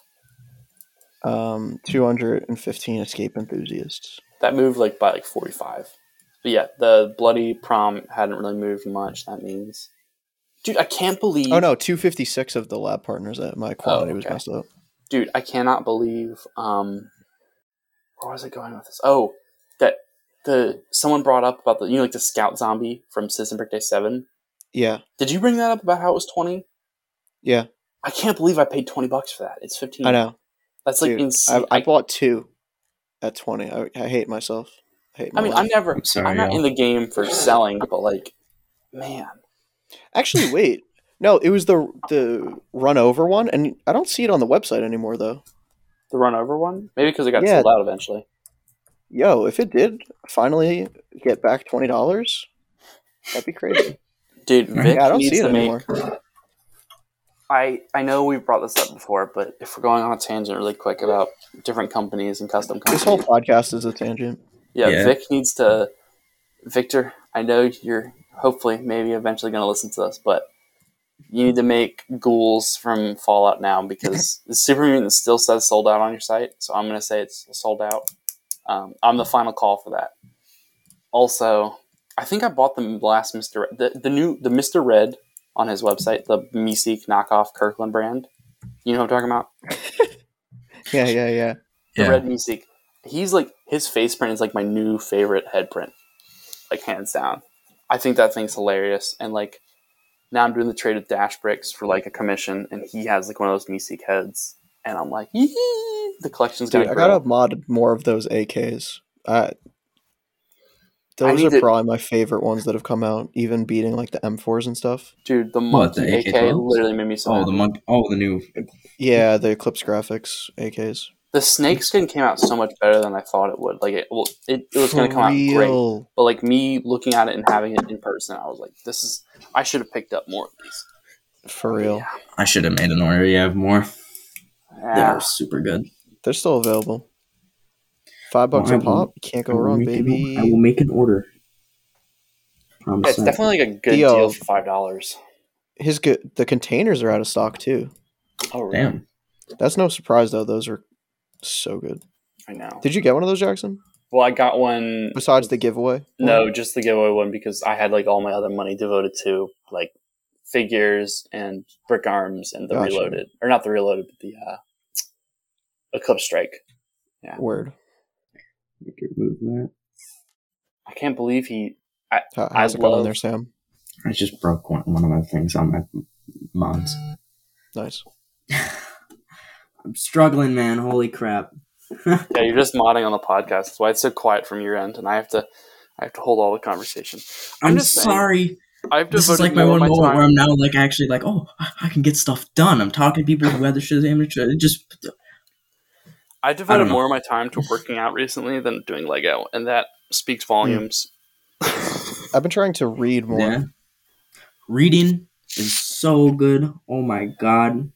Um, two hundred fifteen escape enthusiasts. That moved like by like forty-five. But yeah, the bloody prom hadn't really moved much. That means, dude, I can't believe. Oh no, two fifty-six of the lab partners. That my quantity was okay. messed up. Dude, I cannot believe. Um, where was I going with this? Oh, that the someone brought up about the you know like the scout zombie from Citizen Brick Day Seven. Yeah, Did you bring that up about how it was twenty? yeah, I can't believe I paid twenty bucks for that. It's fifteen. I know. That's like Dude, insane. I, I bought two at twenty. I, I hate myself. I hate. I My mean, life. I'm never. I'm sorry, I'm not y'all. in the game for selling, but like, man, Actually, wait. No, it was the the run over one, and I don't see it on the website anymore though. the run over one. Maybe because it got Yeah. sold out eventually. Yo, if it did finally get back twenty dollars, that'd be crazy. Dude, Vic Yeah, I don't needs see it to make. anymore. I I know we've brought this up before, but if we're going on a tangent really quick about different companies and custom companies, This whole podcast is a tangent. yeah, Yeah. Vic needs to. Victor, I know you're hopefully maybe eventually going to listen to this, but you need to make ghouls from Fallout now because the Super Mutant still says sold out on your site, so I'm going to say it's sold out. Um, I'm the final call for that. Also, I think I bought the last Mister Red, the, the new the Mister Red on his website, the Meeseek knockoff Kirkland brand. You know what I'm talking about? Yeah, yeah, yeah. The Yeah. Red Meeseek. He's like his face print is like my new favorite head print, like hands down. I think that thing's hilarious, and like now I'm doing the trade with Dash Bricks for like a commission, and he has like one of those Meeseek heads, and I'm like, yee, the collection's Dude, gonna I grow. gotta mod more of those A Ks. Uh, those need are to- probably my favorite ones that have come out, even beating like the M fours and stuff. Dude, the What, monkey the A A K K twelves? literally made me so Oh, happy. the monk. Oh, the new. Yeah, the Eclipse Graphics A Ks. The snake skin came out so much better than I thought it would. Like it, well, it, it was going to come out great, real. but like me looking at it and having it in person, I was like, "This is." I should have picked up more of these. For real. Yeah. I should have made an order. You have more. Yeah. They're super good. They're still available. Five bucks Well, a I will- pop. You can't I go will wrong, make an- baby. I will make an order. Promise Yeah, it's that. definitely like a good Theo. deal for five dollars. His good. The containers are out of stock too. Oh, really? Damn. That's no surprise though. Those are so good. I know. Did you get one of those, Jackson? Well, I got one. Besides the giveaway? No, just the giveaway one because I had like all my other money devoted to like figures and brick arms and the Gotcha. reloaded, or not the reloaded, but the uh, Eclipse Strike. Word. You could move that. I can't believe he. How, I how's it going love- there, Sam? I just broke one, one of my things on my mods. Nice. I'm struggling, man. Holy crap. Yeah, you're just modding on the podcast. That's why it's so quiet from your end, and I have to, I have to hold all the conversation. I'm I'm just saying, sorry. I've This is devoted like my more one of moment time. where I'm now like actually like, oh, I I can get stuff done. I'm talking to people who have their shit amateur. It just I I devoted don't know. more of my time to working out recently than doing Lego, and that speaks volumes. I've been trying to read more. yeah. Reading is so good. Oh my god.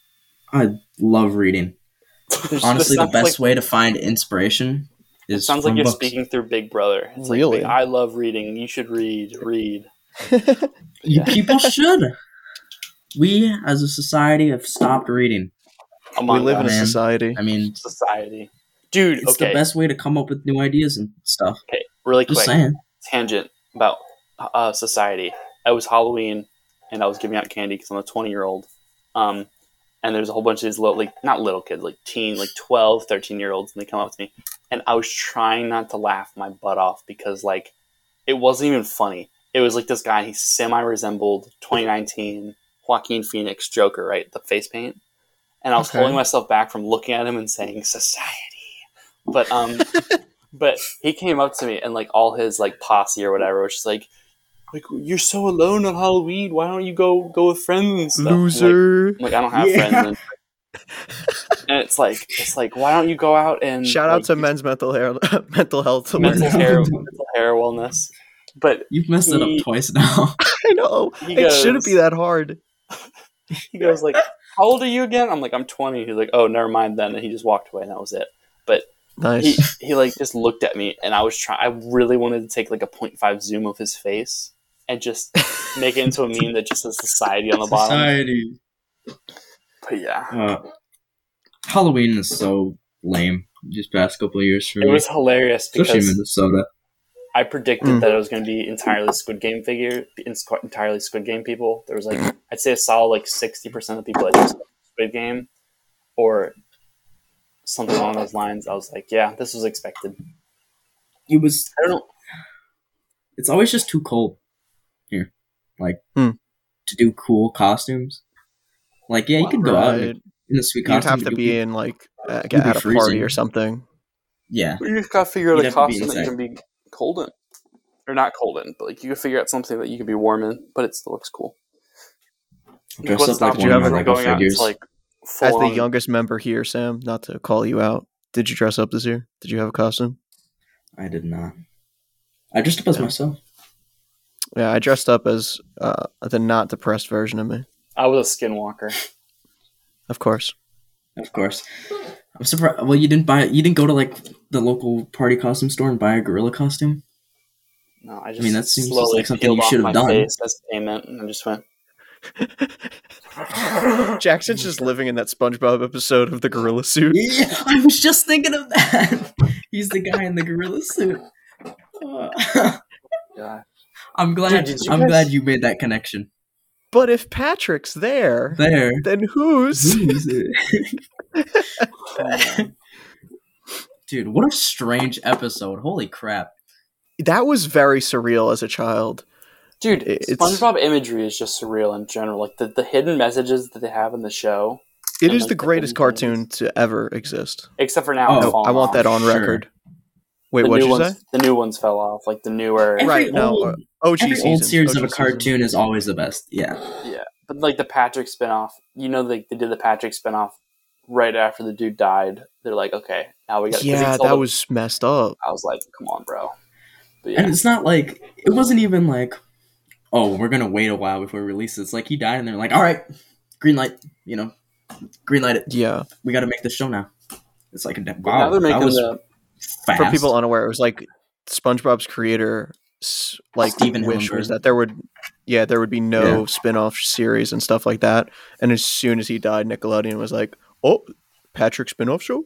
I love reading. This Honestly, the sounds best like, way to find inspiration It is sounds like from you're books. speaking through Big Brother. It's Really? like, I love reading. You should read. Read. You Yeah. people should. We, as a society, have stopped reading. Among we live in a us. man. society. I mean, Society. Dude, it's okay. the best way to come up with new ideas and stuff. Okay, really Just quick. saying. Tangent about uh, society. It was Halloween, and I was giving out candy because I'm a twenty year old. Um, and there's a whole bunch of these little, like, not little kids, like teen, like twelve, thirteen year olds, and they come up to me. And I was trying not to laugh my butt off because, like, it wasn't even funny. It was like this guy, he semi resembled twenty nineteen Joaquin Phoenix Joker, right? The face paint. And I was Okay. holding myself back from looking at him and saying, society. But, um, but he came up to me and, like, all his, like, posse or whatever was just like, like, you're so alone on Halloween. Why don't you go go with friends and stuff? I'm like- Loser. I'm like, I don't have Yeah. friends. And, and it's like, it's like, why don't you go out and Shout out like, to men's mental hair, mental health. mental Yeah. hair, mental hair wellness. But You've messed it He- up twice now. I know. He It shouldn't goes- be that hard. he goes like, "How old are you again?" I'm like, "I'm twenty." He's like, "Oh, never mind then." And he just walked away, and that was it. But he, Nice. he like just looked at me, and I was trying. I really wanted to take like a point five zoom of his face and just make it into a meme that just says "society" on the bottom. Society. But yeah, Uh, Halloween is so lame. Just past couple of years for it me, was hilarious especially in because Minnesota. I predicted Mm. that it was going to be entirely Squid Game figure, entirely Squid Game people. There was like, I'd say a solid like sixty percent of the people that just Squid Game or something along those lines. I was like, yeah, this was expected. It was. I don't know. It's always just too cold here, like Hmm. to do cool costumes. Like, yeah, you could go out Right. in a sweet You'd costume. have but to you'll be in like uh, be at a party freezing. or something. Yeah, You just got to figure out You'd a have to be costume that you inside. can be cold in. Or not cold in, but like you can figure out something that you can be warm in, but it still looks cool. dress What up like stops one you of my from Lego going out figures. into, like, As full the on- youngest member here, Sam, not to call you out, did you dress up this year? Did you have a costume? I did not. I dressed up as Yeah. myself. Yeah, I dressed up as uh, the not depressed version of me. I was a skinwalker. Of course. Of course. I'm surprised. Well, you didn't buy. You didn't go to like the local party costume store and buy a gorilla costume. No, I just mean, that seems just slowly like something peeled you off should have my done. face as payment, and I just went. Jackson's just living in that SpongeBob episode of the gorilla suit. Yeah, I was just thinking of that. He's the guy in the gorilla suit. Uh, Yeah. I'm glad. Dude, did you I'm guys- glad you made that connection. But if Patrick's there, There. then who's? Who's it? Dude, what a strange episode. Holy crap. That was very surreal as a child. Dude, It's- SpongeBob imagery is just surreal in general. Like the, the hidden messages that they have in the show, It And, is like, the the greatest hidden cartoon things. to ever exist. except for now. Oh, it's No, fallen I want off. that on Sure. record. Wait, The what'd new you ones, say? The new ones fell off. Like the newer, Every Right, no, old, uh, O G every seasons. old series O G of a seasons. cartoon is always the best. Yeah. yeah. But like the Patrick spinoff, you know, they they did the Patrick spinoff right after the dude died. They're like, okay, now we got. Yeah, that was messed up. I was like, come on, bro. But And yeah, it's not like it wasn't even like, oh, we're gonna wait a while before we release it. It's like he died, and they're like, all right, green light, you know, green light it. Yeah. We got to make the show now. It's like a But wow. now they're that making was the fast. For people unaware, it was like SpongeBob's creator, s- like Steven wish Hillenburg. was that there would, yeah, there would be no Yeah. spin-off series and stuff like that. And as soon as he died, Nickelodeon was like, "Oh, Patrick spin-off show."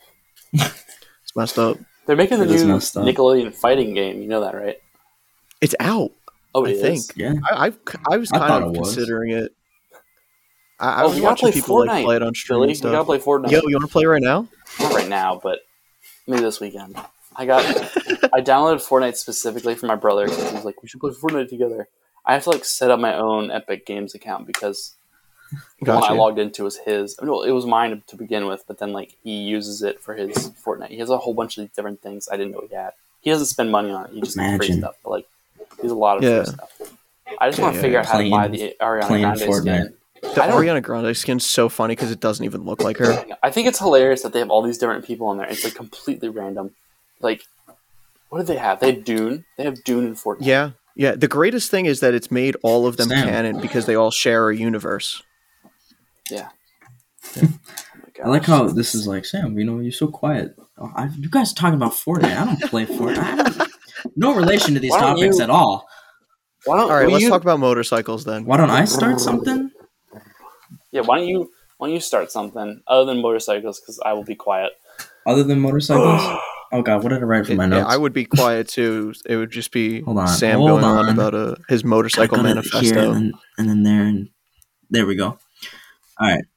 It's messed up. they're making the It is new messed up. Nickelodeon fighting game. You know that, right? It's out. Oh, I it is? think. yeah. I I, I was I kind thought of it was. considering it. I, I Oh, was we gotta watching play people like Fortnite, play it on stream Billy. and We gotta stuff. play Fortnite. Yo, you want to play right now? Not right now, but maybe this weekend. I got I downloaded Fortnite specifically for my brother because he was like, we should play Fortnite together. I have to like set up my own Epic Games account because the one I Gotcha. logged into was his. I mean, well, it was mine to begin with, but then like he uses it for his Fortnite. He has a whole bunch of different things I didn't know he had. He doesn't spend money on it. He just gets free Imagine. stuff. But like, there's a lot of Yeah. free stuff. I just want to Yeah, figure out how playing- to buy the Ariana playing Grande Fortnite. skin. The I don't- Ariana Grande skin's so funny because it doesn't even look like her. I think it's hilarious that they have all these different people on there. It's like completely random. Like, what do they have? They have Dune. They have Dune in Fortnite. Yeah, yeah. The greatest thing is that it's made all of them Sam. canon because they all share a universe. Yeah. Oh my I like gosh. how this is like, Sam, you know, you're so quiet. Oh, I, you guys are talking about Fortnite. I don't play Fortnite. I don't, no relation to these Why don't topics you- at all. Why don't, All right, will let's you, talk about motorcycles then. Why don't I start something? Yeah, why don't you why don't you start something other than motorcycles? Because I will be quiet. Other than motorcycles? Oh god, what did I write for my Yeah, notes? I would be quiet too. It would just be Hold on, Sam hold going on, on. about uh, his motorcycle Got it manifesto. here and then, and then there and there we go. All right.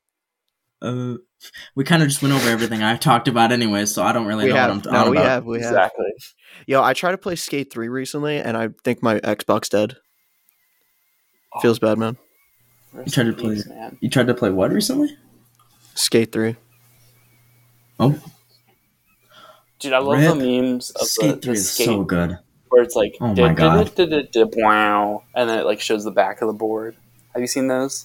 Uh, we kind of just went over everything I talked about anyway, so I don't really we know have, what I'm no, on we about. have, we have. Exactly. Yo, I tried to play Skate three recently, and I think my Xbox dead. Oh. Feels bad, man. Rest You tried in to play- peace, man. You tried to play what recently? Skate three. Oh, Dude, I love Rip. the memes of the, Skate the three is skate so good. where it's like Oh my God. wow, and then it like shows the back of the board. Have you seen those?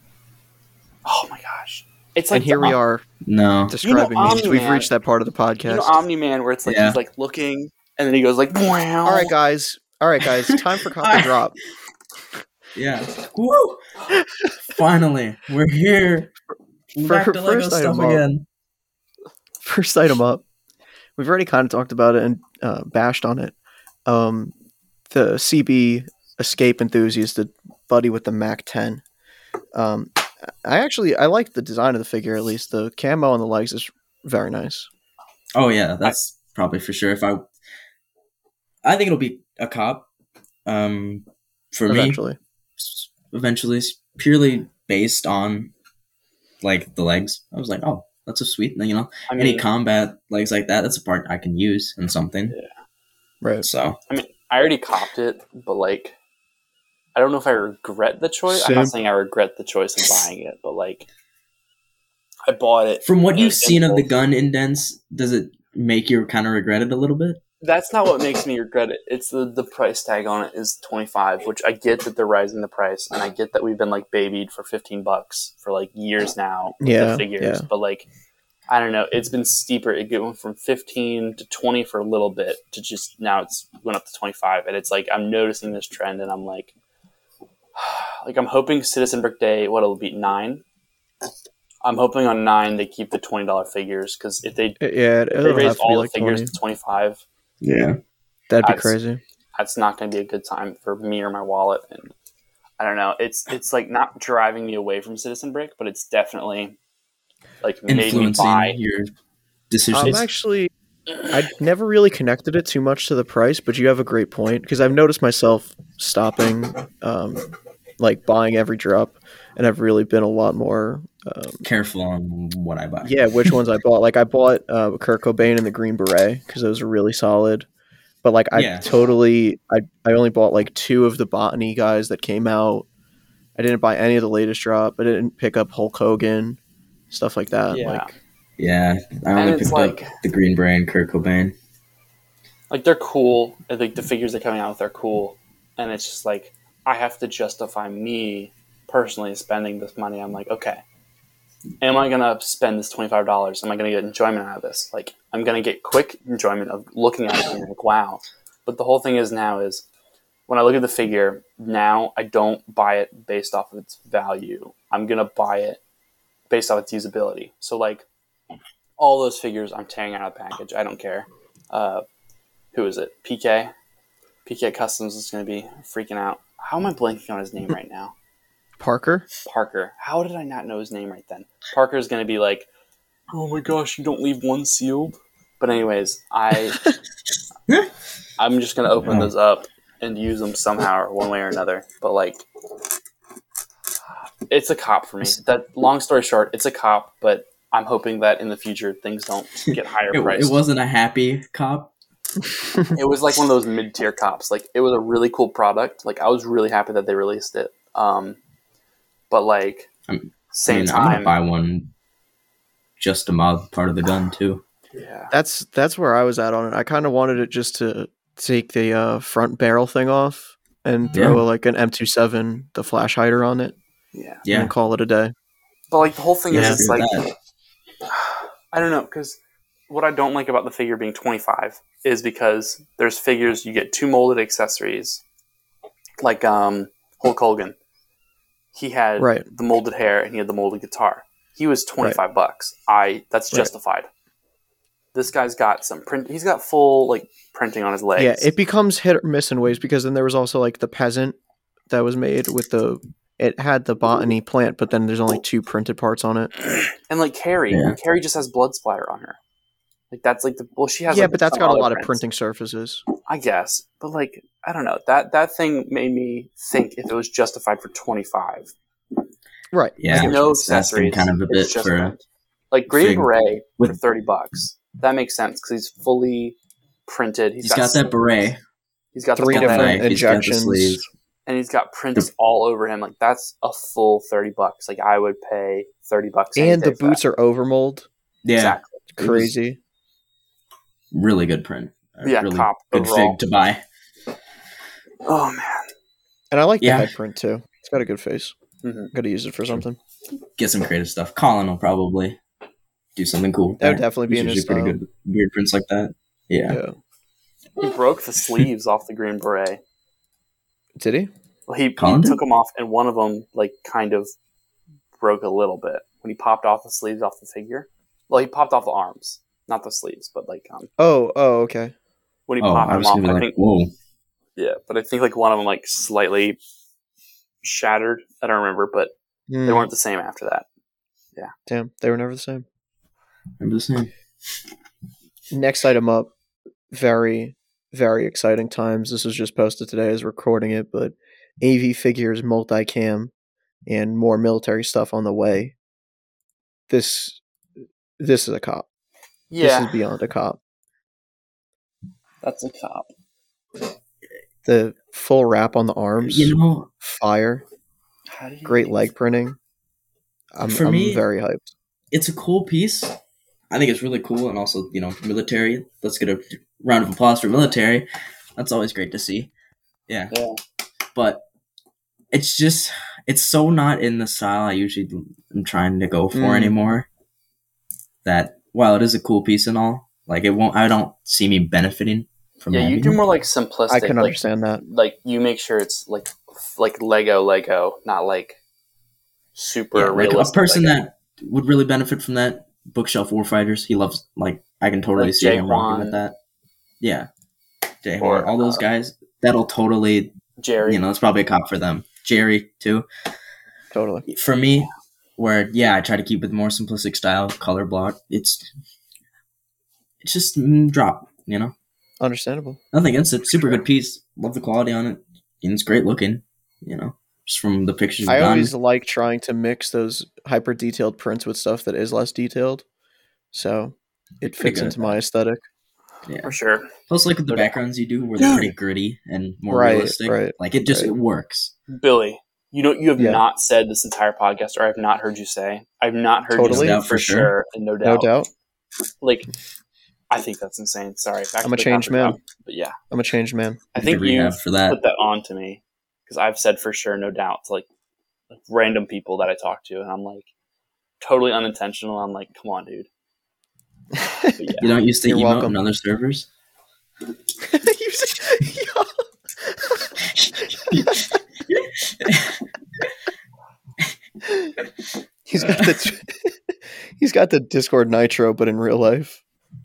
Oh my gosh. It's like And here the- we are No. describing Omni memes. We've Man. reached that part of the You podcast. know Omni Man where it's like Yeah. he's like looking and then he goes like wow. All right, guys. All right, guys. Time for cop I- and drop. Yeah. Woo! Finally, we're here. We're For- back to Lego first stuff item up. again. First item up. We've already kind of talked about it and uh, bashed on it. Um, the C B Escape Enthusiast, the buddy with the Mac ten. Um, I actually I like the design of the figure. At least the camo on the legs is very nice. Oh yeah, that's probably for sure. If I, I think it'll be a cop. Um, for me, Eventually, s- eventually, it's purely based on like the legs. I was like, oh, that's a sweet. You know, I any mean, combat legs like that, that's a part I can use in something. right? So I mean, I already copped it, but like, I don't know if I regret the choice. I'm not Simp. saying I regret the choice of buying it, but like, I bought it. from what and you've it's seen of the impulse. gun indents, does it make you kind of regret it a little bit? That's not what makes me regret it. It's the the price tag on it is twenty-five, which I get that they're rising the price, and I get that we've been like babied for fifteen bucks for like years now with Yeah, the figures, yeah. but like. I don't know. It's been steeper. It went from fifteen to twenty for a little bit to just now it's went up to twenty-five. And it's like, I'm noticing this trend and I'm like, like I'm hoping Citizen Brick Day, what it'll be nine. I'm hoping on nine they keep the twenty dollars figures because if they, Yeah, if they it'll raise have to all be the like figures twenty. to twenty-five, Yeah. That'd be That's- crazy. that's not going to be a good time for me or my wallet. And I don't know. It's it's like not driving me away from Citizen Brick, but it's definitely like made me Influencing buy. your I'm decisions. actually, I never really connected it too much to the price, but you have a great point because I've noticed myself stopping, um, like buying every drop, and I've really been a lot more. Um, Careful on what I buy. yeah, which ones I bought? Like I bought uh, Kurt Cobain and the Green Beret because those are really solid. But like I Yeah. totally I I only bought like two of the Botany guys that came out. I didn't buy any of the latest drop. I didn't pick up Hulk Hogan, stuff like that. Yeah. Like Yeah, I And only it's picked like- up the Green Beret and Kurt Cobain. Like they're cool. and, Like the figures they're coming out with are cool, and it's just like I have to justify me personally spending this money. I'm like, okay, am I gonna spend this twenty five dollars? Am I gonna get enjoyment out of this? Like I'm gonna get quick enjoyment of looking at it and being like, wow. But the whole thing is now is when I look at the figure now, I don't buy it based off of its value. I'm gonna buy it based off its usability. So like all those figures, I'm tearing out of the package. I don't care. Uh, Who is it? P K? P K Customs is going to be freaking out. How am I blanking on his name right now? Parker? Parker. How did I not know his name right then? Parker is going to be like, oh my gosh, you don't leave one sealed? But anyways, I, I'm just going to open those up and use them somehow or one way or another. But like, it's a cop for me. That long story short, it's a cop, but I'm hoping that in the future things don't get higher It, priced. it wasn't a happy cop. It was like one of those mid-tier cops. Like it was a really cool product. Like I was really happy that they released it. Um, but like I'm- I same mean, I'm gonna time, buy one just to mod part of the gun too. yeah, That's that's where I was at on it. I kind of wanted it just to take the uh, front barrel thing off and throw Yeah. like an M twenty-seven, the flash hider on it, yeah. Yeah, and call it a day. But like the whole thing Yeah, is, it's I like agree with I don't know because what I don't like about the figure being twenty-five is because there's figures you get two molded accessories, like um Hulk Hogan. He had Right. the molded hair and he had the molded guitar. He was twenty-five bucks. I that's Right. justified. This guy's got some print. He's got full like printing on his legs. Yeah, it becomes hit or miss in ways because then there was also like the peasant that was made with the. It had the botany plant, but then there's only two printed parts on it. And like Carrie, Yeah. Carrie just has blood splatter on her. Like that's like the well, she has. Yeah, like, but that's some got a other lot of prints. printing surfaces. I guess, but like I don't know that that thing made me think if it was justified for twenty five. Right. yeah. Like, no It's asking accessories. kind of a bit It's just for print. Like Green fig Beret for with- thirty bucks. That makes sense because he's fully printed. he's got that sleeves. beret. He's got Three the He's got the different knife, he's got the injections. sleeves. and he's got prints all over him. Like that's a full thirty bucks. Like I would pay thirty bucks. any And day the for boots that. are overmold. Yeah, Exactly. It's crazy. really good print. A Yeah, really cop good overall. fig to buy. Oh man. And I like the Yeah. head print too. It's got a good face. Mhm. Got to use it for something. Get some creative stuff. Colin will probably do something cool. with That would definitely be He's in his usually pretty style. good with weird prints like that. Yeah. Yeah. He broke the sleeves off the Green Beret. Did he? Well, he, he Colin did? took them off, and one of them like kind of broke a little bit when he popped off the sleeves off the figure. Well, he popped off the arms, not the sleeves, but like um, Oh, oh, okay. when he Oh, popped I them was off, gonna be I like, think whoa. yeah, but I think like one of them like slightly shattered. I don't remember, but Hmm, they weren't the same after that. Damn, they were never the same. Remember this name? Next item up, very, very exciting times. This was just posted today as recording it, but A V Figures multicam and more military stuff on the way. This, this is a cop. Yeah, This is beyond a cop. that's a cop. The full wrap on the arms, You know, fire, How did he great make leg printing. I'm, For I'm me- very hyped. it's a cool piece. I think it's really cool, and also, you know, military. Let's get a round of applause for military. That's always great to see. Yeah. Yeah. But it's just, it's so not in the style I usually am trying to go for Mm. anymore. That while it is a cool piece and all, like it won't, I don't see me benefiting from Yeah, you having do it. more like simplistic. I can like, understand that. Like you make sure it's like like Lego Lego, not like super Yeah, like a realistic. person Lego. that would really benefit from that. Bookshelf Warfighters. He loves, like, I can totally Like see him rocking Jaquan. with that. Yeah. Jay Or, Horn, all those uh, guys. That'll totally, Jerry. you know, it's probably a cop for them. Jerry, too. Totally. For me, where, yeah, I try to keep it more simplistic style, color block. It's, it's just mm, drop, you know? Understandable. Nothing against it. Super good piece. Love the quality on it. And it's great looking, you know? Just from the pictures I we've done. always like trying to mix those hyper detailed prints with stuff that is less detailed. So it Pretty fits good into at my that. aesthetic. Yeah. for sure. Plus, like with the No doubt. backgrounds you do, where they're pretty gritty and more Right, realistic. right, Like it just right. it works. Billy, you know you have Yeah. not said this entire podcast, or I've not heard you say. I've not heard Totally. you No say doubt for for sure. sure and no doubt. No doubt. Like, I think that's insane. Sorry, back I'm to a the changed copper man. drop. But yeah, I'm a changed man. I Need think to you rehab for that. put that on to me because I've said for sure, no doubt, to like, like random people that I talk to, and I'm like totally unintentional. I'm like, come on, dude. But yeah. You don't use to You're emote welcome. on other servers? You said- he's got the he's got the Discord Nitro, but in real life,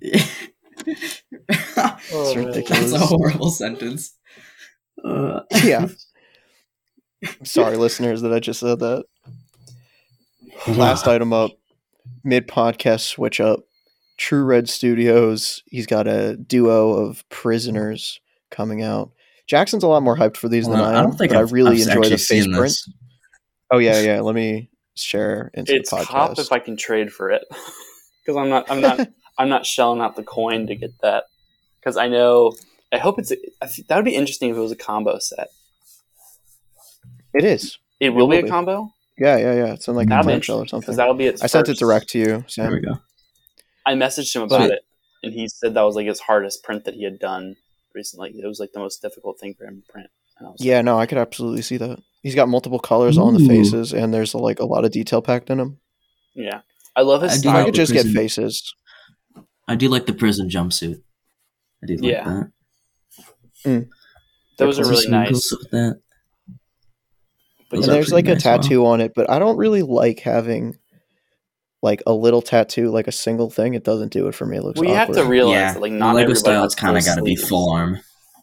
Oh, it's man. ridiculous. That's a horrible sentence. Uh, Yeah. I'm sorry, listeners, that I just said that. Last item up, mid podcast switch up. True Red Studios. He's got a duo of Prisoners coming out. Jackson's a lot more hyped for these Hold than on, I I am, don't think but I I've, really I've enjoy the actually face seen print. this. Oh yeah, yeah. Let me share into It's the podcast. top if I can trade for it because I'm not. I'm not. I'm not shelling out the coin to get that because I know. I hope it's. I think that would be interesting if it was a combo set. It is. It will be will a be. combo. Yeah, yeah, yeah. It's in like a That'll be clamshell or interesting because something. that'll be its. I sent it first. direct to you, There we Sam. go. I messaged him about Sweet. it, and he said that was like his hardest print that he had done recently. It was like the most difficult thing for him to print. And I was Yeah, no, I could absolutely see that. He's got multiple colors on the Ooh. faces, and there's like a lot of detail packed in them. like, yeah. I love his I do If I style. could the just get prison- faces. I do like the prison jumpsuit. I do like Yeah. that. Those are They're really Some nice. goes with that. But Those And are yeah, there's pretty like a nice, wow. tattoo on it, but I don't really like having like a little tattoo, like a single thing. It doesn't do it for me. It looks well, you have awkward. to realize Yeah, that like the not Lego everybody style, has it's kind of full got to be sleeves. full arm.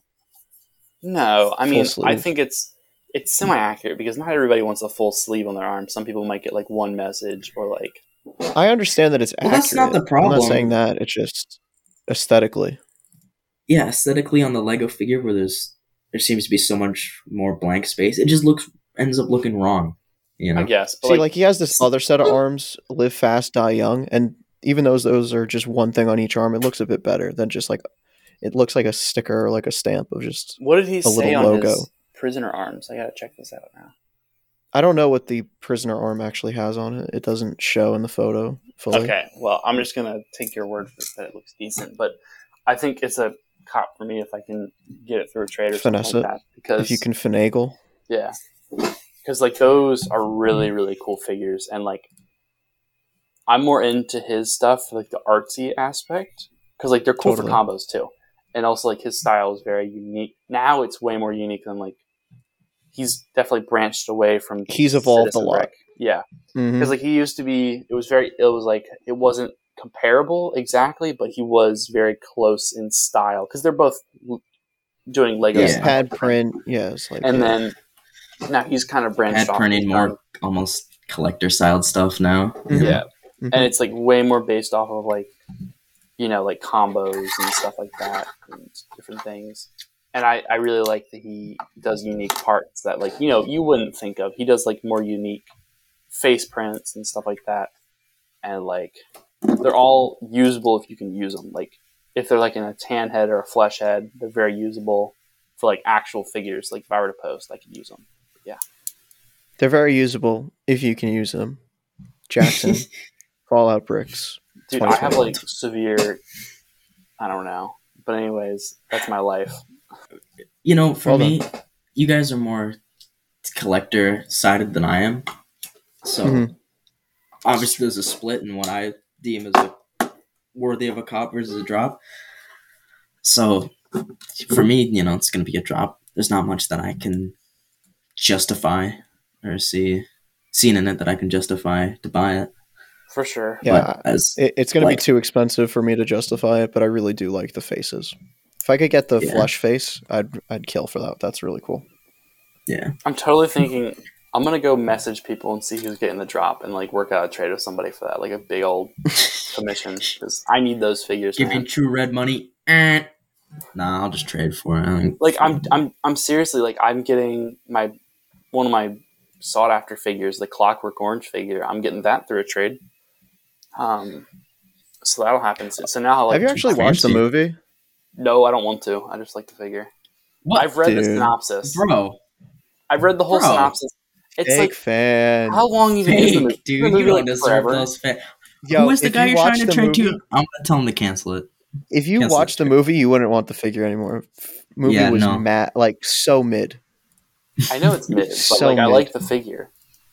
No, I mean, Full I sleeve. think it's it's semi accurate because not everybody wants a full sleeve on their arm. Some people might get like one message or like I understand that it's Well, accurate. that's not the I'm problem. not saying that. It's just aesthetically. Yeah, aesthetically on the Lego figure where there's there seems to be so much more blank space, it just looks ends up looking wrong. You know, I guess. But See, like, like he has this other set of arms, live fast, die young, and even though those are just one thing on each arm, it looks a bit better than just like it looks like a sticker or like a stamp of just. what did he a say little on logo. his prisoner arms? I gotta check this out now. I don't know what the prisoner arm actually has on it. It doesn't show in the photo fully. Okay, well, I'm just gonna take your word for it that it looks decent, but I think it's a cop for me if I can get it through a trade or Finesse something like it. that. Because If you can finagle. yeah, because like those are really really cool figures, and like I'm more into his stuff, like the artsy aspect, because like they're cool Totally. for combos too, and also like his style is very unique. Now it's way more unique than like he's definitely branched away from. He's evolved a Citizen lot. Brick. Yeah. Mhm. Because like he used to be, it was very, it was like it wasn't comparable exactly, but he was very close in style because they're both l- doing Lego Yeah. His style pad print. print, yeah, it's like and yeah. then now he's kind of branched had off. printed and more done- almost collector styled stuff now. Mhm. yeah, Mhm. and it's like way more based off of like, you know, like combos and stuff like that and different things. And I, I really like that he does unique parts that like, you know, you wouldn't think of. He does like more unique face prints and stuff like that. And like, they're all usable if you can use them. Like, if they're like in a tan head or a flesh head, they're very usable for like actual figures. Like, if I were to post, I could use them. They're very usable if you can use them. Jackson, Fallout bricks. Dude, I have twenty like severe, I don't know. But anyways, that's my life. You know, for Well me, you guys are more collector sided than I am. So Mhm. obviously there's a split in what I deem as a worthy of a cop versus a drop. So for me, you know, it's gonna be a drop. There's not much that I can justify or see seen in it that I can justify to buy it. For sure. Yeah, But as It, it's going to Like- be too expensive for me to justify it, but I really do like the faces. If I could get the Yeah. flesh face, I'd I'd kill for that. That's really cool. yeah. I'm totally thinking I'm gonna go message people and see who's getting the drop and like work out a trade with somebody for that, like a big old commission because I need those figures. Give me Man. true red money. Eh. Nah, I'll just trade for it. I don't- Like I'm, I'm, I'm seriously like I'm getting my one of my sought after figures, the Clockwork Orange figure. I'm getting that through a trade. Um, so that'll happen soon. So now, like, Have you actually fancy. watched the movie? No, I don't want to. I just like the figure. What? I've read the Dude. synopsis. Bro, I've read the whole Bro. synopsis. It's Fake like, fan. how long even is the movie? fake, dude. The movie, You don't like, deserve forever? those fa- Yo, Who is the if guy you you're watch trying to the trade movie, to? I'm gonna tell him to cancel it. If you Cancel watch it. the movie, you wouldn't want the figure anymore. F- Movie Yeah, was no. mad, like so mid. I know it's mid, but So like I mid. like the figure.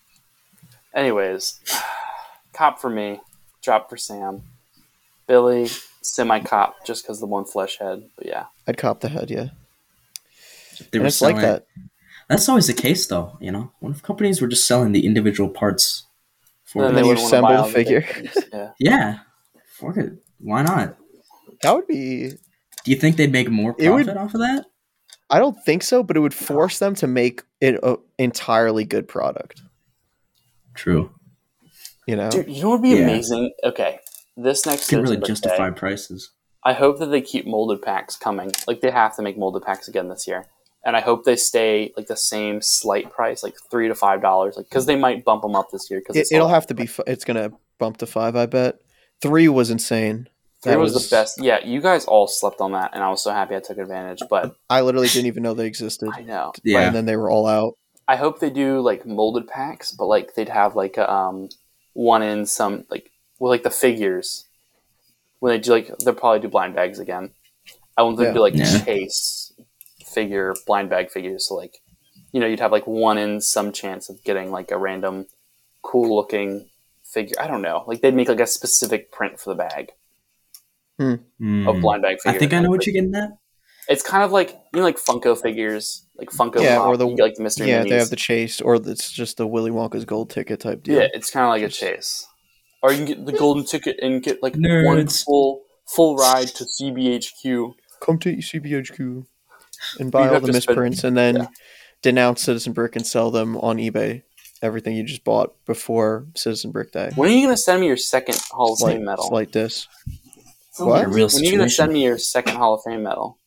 Anyways, cop for me, drop for Sam. Billy, semi-cop, just because the one flesh head. But yeah. I'd cop the head, yeah. They And were it's like selling. that. That's always the case, though. You know, what if companies were just selling the individual parts for Then And they then you wouldn't wanna buy assemble all the figure. big things. Yeah. Yeah, fuck it. Why not? That would be. Do you think they'd make more It would- profit off of that? I don't think so, but it would force them to make it an entirely good product. True. You know, Dude, you know what would be Yeah. amazing? Okay, this next Can really Citizen justify birthday, prices. I hope that they keep molded packs coming. Like, they have to make molded packs again this year. And I hope they stay, like, the same slight price, like three to five dollars. Like, because they might bump them up this year. Because it, it'll have to be. f- It's gonna bump to five. I bet. Three was insane. Three That was, was- the best. Yeah, you guys all slept on that, and I was so happy I took advantage. But I literally didn't even know they existed. I know. Yeah. And then they were all out. I hope they do like molded packs, but like they'd have like a, um one in some like well like the figures when they do like they'll probably do blind bags again. I want them Yeah. to do like Yeah. chase figure blind bag figures. So like you know you'd have like one in some chance of getting like a random cool looking figure. I don't know. Like they'd make like a specific print for the bag of Mm. blind bag I figure. think I know what you're getting at. It's kind of like you know like Funko figures, like Funko Yeah, Pop, or the- you get, like the mystery Yeah, minis. they have the chase, or it's just the Willy Wonka's gold ticket type deal. Yeah, it's kind of like a chase. Or you can get the golden ticket and get like one Nerds. full full ride to C B H Q. Come to C B H Q and buy You all have the to spend- misprints, and then yeah. denounce Citizen Brick and sell them on eBay. Everything you just bought before Citizen Brick Day. When are you gonna send me your second Hall of Slight, Fame medal? slight diss. Sounds like What? a real When are you gonna situation. send me your second Hall of Fame medal?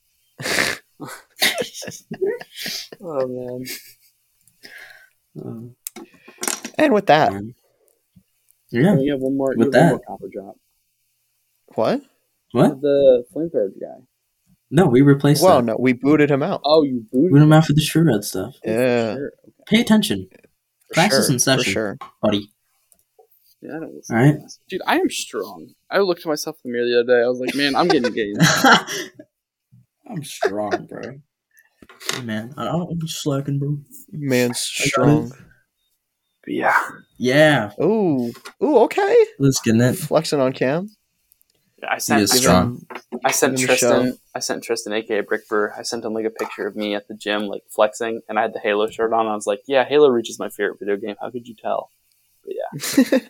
Oh man. Um, And with that, yeah. You have one more. With you have one that. more copper drop. what? What? The flamethrower guy. No, we replaced Well, that. no, we booted him out. Oh, you booted. We went out for the True Red stuff. Yeah, Sure. Pay attention, for Class sure, is in for session. sure. buddy. Yeah, I don't listen. All right. to this. Dude, I am strong. I looked at myself in the mirror the other day. I was like, man, I'm getting gained. I'm strong, bro. Hey, man, I don't be slacking, bro. Man's strong. But yeah. Yeah, Ooh, ooh, okay. let's get it. Flexing on Cam. I sent. is I Give sent strong. him- I sent Give him a Tristan. show. I sent Tristan, aka Brickbur. I sent him like a picture of me at the gym, like flexing, and I had the Halo shirt on. I was like, "Yeah, Halo Reach is my favorite video game. How could you tell?" But yeah.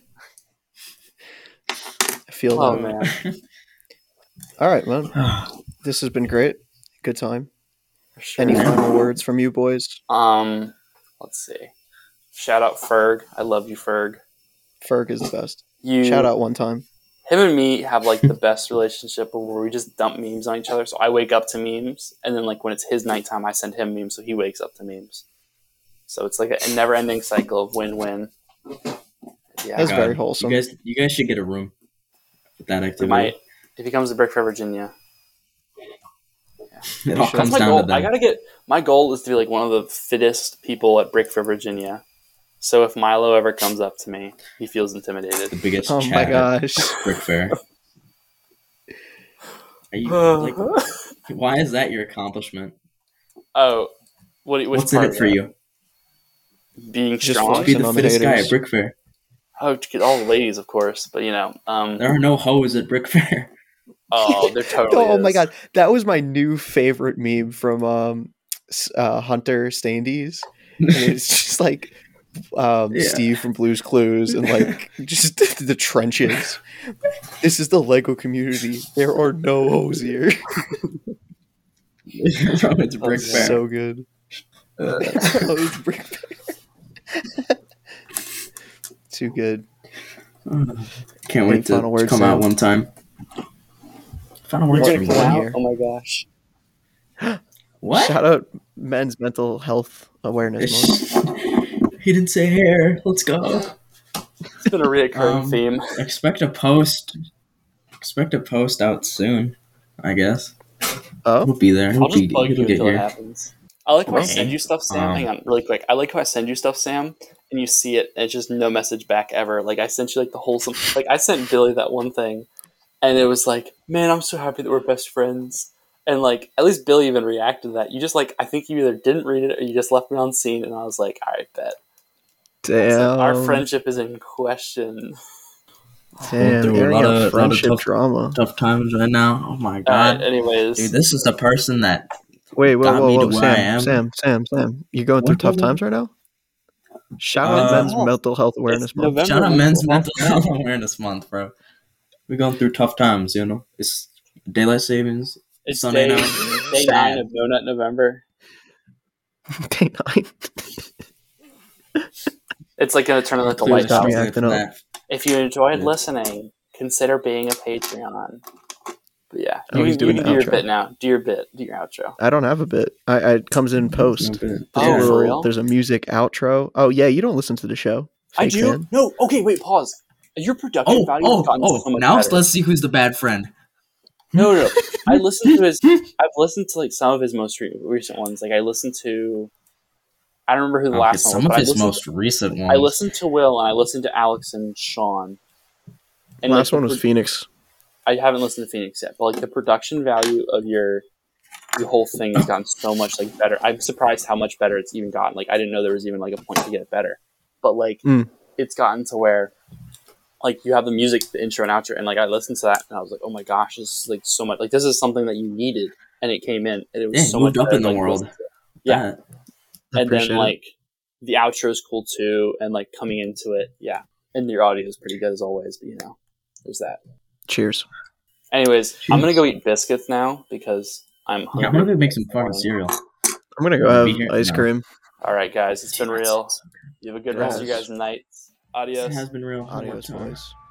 I feel Oh that. man. All right, man. This has been great. Good time. For sure. Any final words from you boys? Um, let's see. Shout out Ferg. I love you, Ferg. Ferg is the best. You Shout out one time. Him and me have like the best relationship where we just dump memes on each other. So I wake up to memes, and then like when it's his nighttime, I send him memes, so he wakes up to memes. So it's like a never-ending cycle of win-win. Yeah, That's God, very wholesome. You guys, you guys should get a room with that we activity. might if he comes to Brick for Virginia. It all Sure. comes That's my down goal. to I that. gotta get my goal is to be like one of the fittest people at Brick for Virginia. So if Milo ever comes up to me, he feels intimidated. The biggest Oh chat my at gosh. Brick Fair. Are you like? Why is that your accomplishment? Oh, what? Which What's in part it for of that? you? Being Just strong. flex. Be Flexing the on the fittest guy haters. at Brick Fair. Oh, to get all the ladies, of course. But you know, um, There are no hoes at Brick Fair. oh, they're totally. Oh my is. god, that was my new favorite meme from um, s- uh, Hunter Standees. And it's just like um, Yeah. Steve from Blue's Clues and like just the trenches. This is the Lego community. There are no hoes here. Bro, it's Brick That's Fair. So good. Oh, it's Brick Fair. Too good. Can't Any wait to final words, come Sam? out one time. Final You're words gonna from come you. one out? here. Oh my gosh. What? Shout out Men's Mental Health Awareness Month. He didn't say hair. Let's go. It's been a reoccurring Um, theme. Expect a post. Expect a post out soon, I guess. Oh, We'll be there. I'll He'll, just be, bug he'll you get until it here. happens. I like how I Okay. send you stuff, Sam. Um, Hang on, really quick. I like how I send you stuff, Sam, and you see it, and it's just no message back ever. Like I sent you like the wholesome. Like I sent Billy that one thing, and it was like, man, I'm so happy that we're best friends. And like at least Billy even reacted to that. You just like I think you either didn't read it or you just left me on scene, and I was like, all right, bet. I was damn. like, our friendship is in question. Damn, through a airing lot out of- lot of friendship tough- drama. Tough times right now. Oh my All god, right, anyways, dude, this is the person that Wait, whoa, got whoa, me to whoa, where I Sam, am. Sam, Sam, Sam. You going through What, tough what, times right now? Shout Uh, out Men's Health. Mental Health Awareness It's Month. November. shout out Men's Mental Mental Health Awareness Month, bro. We're going through tough times, you know. It's daylight savings. it's Sunday day, night. day Sad. nine of Donut November. Day nine. It's like going to turn into the Clearly got lighthouse. me acting up. That. If you enjoyed Yeah. listening, consider being a Patreon. But yeah, Oh, you, he's can- doing you the can do your outro. bit now. Do your bit. Do your outro. I don't have a bit. I, I it comes in post. There's Oh, a for little, real? There's a music outro. Oh yeah, you don't listen to the show. I Fake do. fan. No. Okay. Wait. Pause. Your production Oh, value has oh, gotten oh! so much Now better. let's see who's the bad friend. No, no, no. I listened to his. I've listened to like some of his most re- recent ones. Like I listened to. I don't remember who the Okay, last one some was. of but I his listened, most recent ones. I listened to Will and I listened to Alex and Sean. And Last like, one the was pro- Phoenix. I haven't listened to Phoenix yet, but like the production value of your your whole thing has gotten so much like better. I'm surprised how much better it's even gotten. Like I didn't know there was even like a point to get it better, but like Mm. it's gotten to where like you have the music, the intro and outro, and like I listened to that and I was like, oh my gosh, this is like so much. Like this is something that you needed, and it came in, and it was Yeah, so moved much up better in the to, like, world. listen to. Yeah. That- I And then appreciate it. like the outro is cool too, and like coming into it, yeah. And your audio is pretty good as always, but you know, there's that. Cheers. Anyways, I'm gonna Jeez. go eat biscuits now because I'm hungry. Yeah, I'm gonna go make some fucking cereal. I'm gonna go Gonna be have here- ice no. cream. All right, guys, it's been real. You have a good rest of your Yes. guys' night. Adios. It has been real. Adios, One time. boys.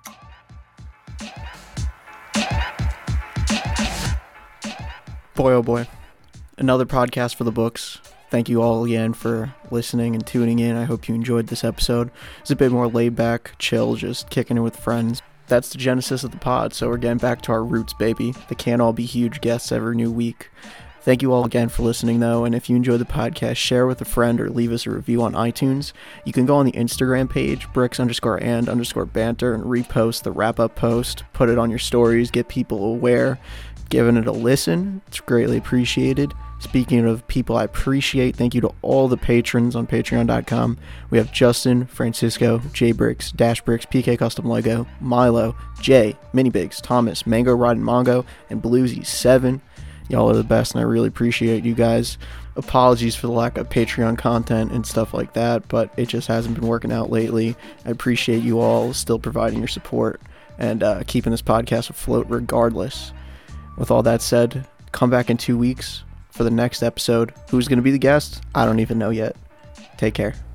Boy, oh boy. Another podcast for the books. Thank you all again for listening and tuning in. I hope you enjoyed this episode. It's a bit more laid back, chill, just kicking it with friends. That's the genesis of the pod, so we're getting back to our roots, baby. They can't all be huge guests every new week. Thank you all again for listening, though, and if you enjoyed the podcast, share with a friend or leave us a review on iTunes. You can go on the Instagram page, bricks underscore and underscore banter, and repost the wrap-up post, put it on your stories, get people aware, giving it a listen. It's greatly appreciated. Speaking of people I appreciate, thank you to all the patrons on patreon dot com. We have Justin, Francisco, J Bricks, Dash Bricks, P K Custom Lego, Milo, Jay, Mini Bigs, Thomas, Mango Riding Mongo, and Bluesy seven. Y'all are the best, and I really appreciate you guys. Apologies for the lack of Patreon content and stuff like that, but it just hasn't been working out lately. I appreciate you all still providing your support and uh, keeping this podcast afloat regardless. With all that said, come back in two weeks for the next episode. Who's going to be the guest? I don't even know yet. Take care.